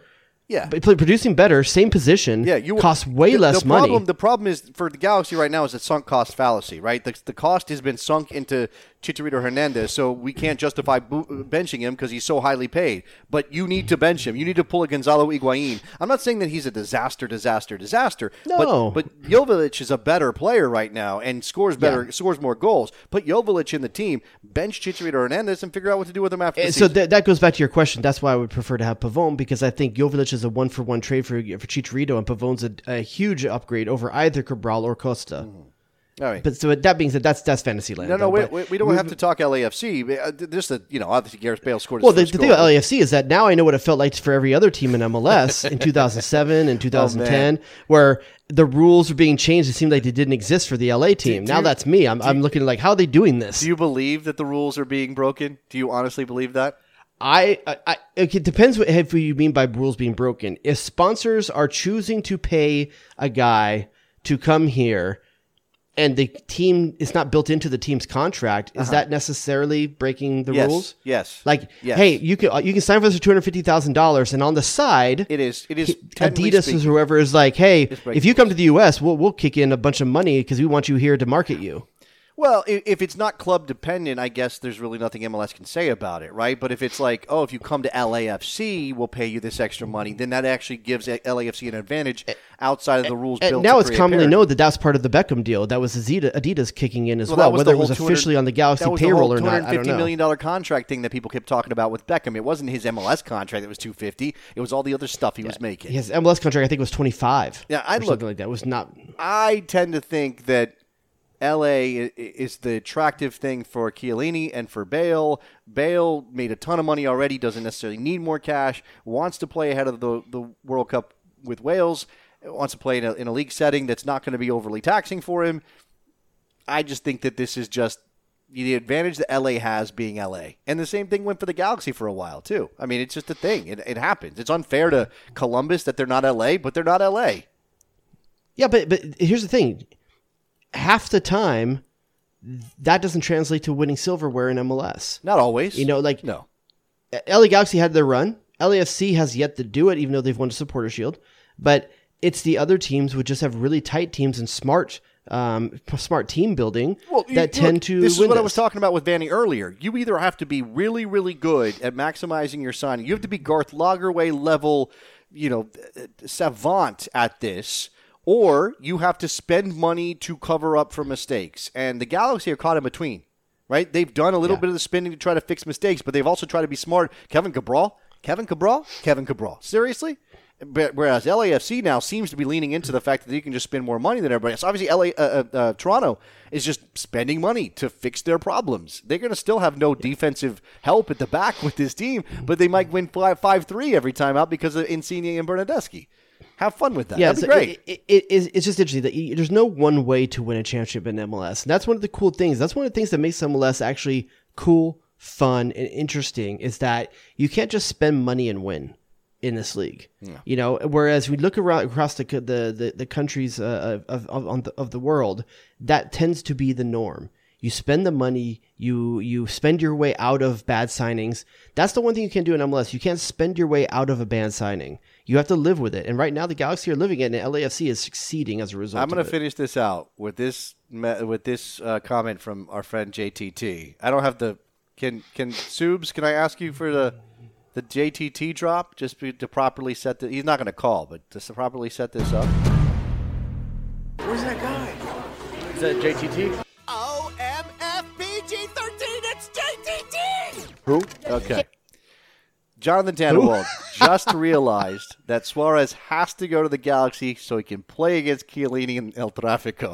Yeah. But producing better, same position, Yeah, you costs way the, less the problem, money. The problem is for the Galaxy right now is a sunk cost fallacy, right? The, the cost has been sunk into Chicharito Hernandez, so we can't justify bo- benching him because he's so highly paid. But you need to bench him. You need to pull a Gonzalo Higuain. I'm not saying that he's a disaster, disaster, disaster. No. But, but Jovic is a better player right now and scores better, Yeah. scores more goals. Put Jovic in the team, bench Chicharito Hernandez, and figure out what to do with him after the And so season. th- that goes back to your question. That's why I would prefer to have Pavone, because I think Jovic is a one-for-one trade for for Chicharito, and Pavone's a, a huge upgrade over either Cabral or Costa. All right. But so that being said, that's that's fantasy land. No, no, though, we, but- we, we don't have to talk L A F C. Uh, Just that, you know, obviously Gareth Bale scored his Well, the, first the goal. thing about L A F C is that now I know what it felt like for every other team in M L S in two thousand seven and two thousand ten, where the rules were being changed. It seemed like they didn't exist for the L A team. do now you- that's me. I'm, I'm looking like, how are they doing this? Do you believe that the rules are being broken? Do you honestly believe that? I, I, I it depends what if you mean by rules being broken. If sponsors are choosing to pay a guy to come here, and the team is not built into the team's contract, is that necessarily breaking the Yes, rules? yes, Like, yes. hey, you can you can sign for this for two hundred fifty thousand dollars, and on the side, It is. It is. technically Adidas speaking- or whoever is like, hey, breaking if you come to the U S, we'll we'll kick in a bunch of money because we want you here to market you. Well, i- if it's not club dependent, I guess there's really nothing M L S can say about it, right? But if it's like, oh, if you come to L A F C, we'll pay you this extra money, then that actually gives L A F C an advantage outside of the rules. And built now to it's create commonly parity. known that that's part of the Beckham deal. That was Adidas, Adidas kicking in as Well, well, that was whether the it was whole two hundred officially on the Galaxy that was payroll the or whole not. I two hundred don't fifty know. million dollar contract thing that people kept talking about with Beckham. It wasn't his M L S contract that was two fifty. It was all the other stuff he was making. His M L S contract, I think, was twenty-five. Yeah, I or look- something like that. It was not. I tend to think that L A i- is the attractive thing for Chiellini and for Bale. Bale made a ton of money already, doesn't necessarily need more cash, wants to play ahead of the, the World Cup with Wales, wants to play in a, in a league setting that's not going to be overly taxing for him. I just think that this is just the advantage that L A has being L A. And the same thing went for the Galaxy for a while, too. I mean, it's just a thing. It, it happens. It's unfair to Columbus that they're not L A, but they're not L A. Yeah, but but here's the thing: half the time, that doesn't translate to winning silverware in M L S. Not always. You know, like No. L A Galaxy had their run. L A F C has yet to do it, even though they've won a supporter shield. But it's the other teams would just have really tight teams and smart, um, smart team building Well, you- that tend look, to. This is win what I this. was talking about with Vanny earlier. You either have to be really, really good at maximizing your signing. You have to be Garth Lagerwey level, you know, savant at this, or you have to spend money to cover up for mistakes. And the Galaxy are caught in between, right? They've done a little Yeah. bit of the spending to try to fix mistakes, but they've also tried to be smart. Kevin Cabral, Kevin Cabral, Kevin Cabral. Seriously? But whereas L A F C now seems to be leaning into the fact that they can just spend more money than everybody else. Obviously, L A, uh, uh, uh, Toronto is just spending money to fix their problems. They're going to still have no defensive help at the back with this team, but they might win five three every time out because of Insigne and Bernadeschi. Have fun with that. Yeah, That'd so be great. It, it, it, it's it's just interesting that you, there's no one way to win a championship in M L S, and that's one of the cool things. That's one of the things that makes M L S actually cool, fun, and interesting. Is that you can't just spend money and win in this league. You know, whereas we look around across the the the, the countries uh, of of, on the, of the world, that tends to be the norm. You spend the money, you you spend your way out of bad signings. That's the one thing you can't do in M L S. You can't spend your way out of a bad signing. You have to live with it. And right now, the Galaxy are living it, and L A F C is succeeding as a result. I'm going of to it. finish this out with this me- with this uh, comment from our friend J T T. I don't have the can can Subs. Can I ask you for the the J T T drop just be, to properly set the? He's not going to call, but just to properly set this up. Where's that guy? Is that J T T? O M F P G thirteen, it's J T T! Who? Okay. Jonathan Tannenwald just realized that Suarez has to go to the Galaxy so he can play against Chiellini and El Tráfico.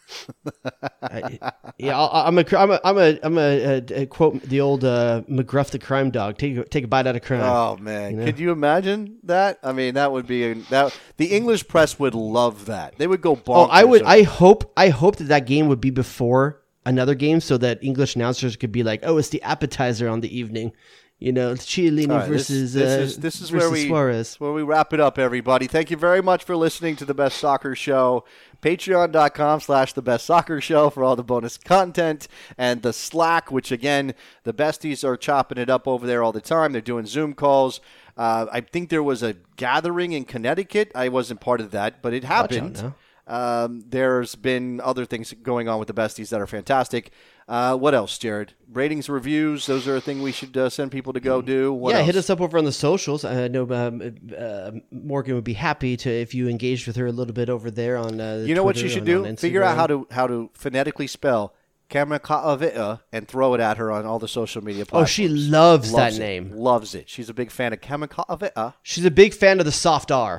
I- yeah, I'll, I'm a, I'm a, I'm a, I'm a, a, a quote the old uh, McGruff the crime dog. Take, a- take a bite out of crime. Oh man, You know? could you imagine that? I mean, that would be a, that. The English press would love that. They would go bonkers. Oh, I would. over I it. hope. I hope that that game would be before another game, so that English announcers could be like, "Oh, it's the appetizer on the evening," You know, Chiellini All right, this- versus this, uh, is this is versus where we Suarez. where we wrap it up, everybody. Thank you very much for listening to the Best Soccer Show. Patreon.com slash the Best Soccer Show for all the bonus content, and the Slack, which again the besties are chopping it up over there all the time. They're doing Zoom calls. Uh, I think there was a gathering in Connecticut. I wasn't part of that, but it happened. now. Um, there's been other things going on with the besties that are fantastic. Uh, what else, Jared? Ratings, reviews, those are a thing we should uh, send people to go do. What yeah, else? hit us up over on the socials. I know um, uh, Morgan would be happy to if you engaged with her a little bit over there on. Uh, You know what Twitter, you should on- do? on Figure out Instagram. how to how to phonetically spell Kamikaze and throw it at her on all the social media Oh, platforms. she loves, that it. name. Loves it. She's a big fan of Kamikaze. She's a big fan of the soft R.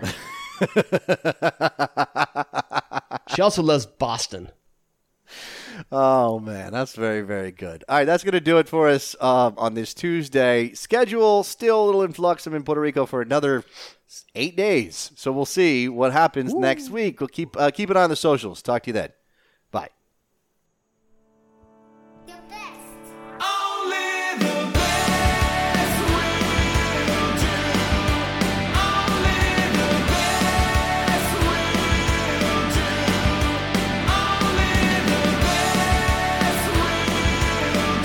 She also loves Boston. Oh, man, that's very, very good. All right, that's going to do it for us um, on this Tuesday. Schedule still a little in flux. I'm in Puerto Rico for another eight days, so we'll see what happens next week. We'll keep uh, keep it on the socials. Talk to you then. Bye. The best. Only the best will do. Only the best will do. Only the best will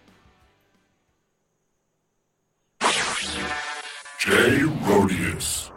Jay Rodius.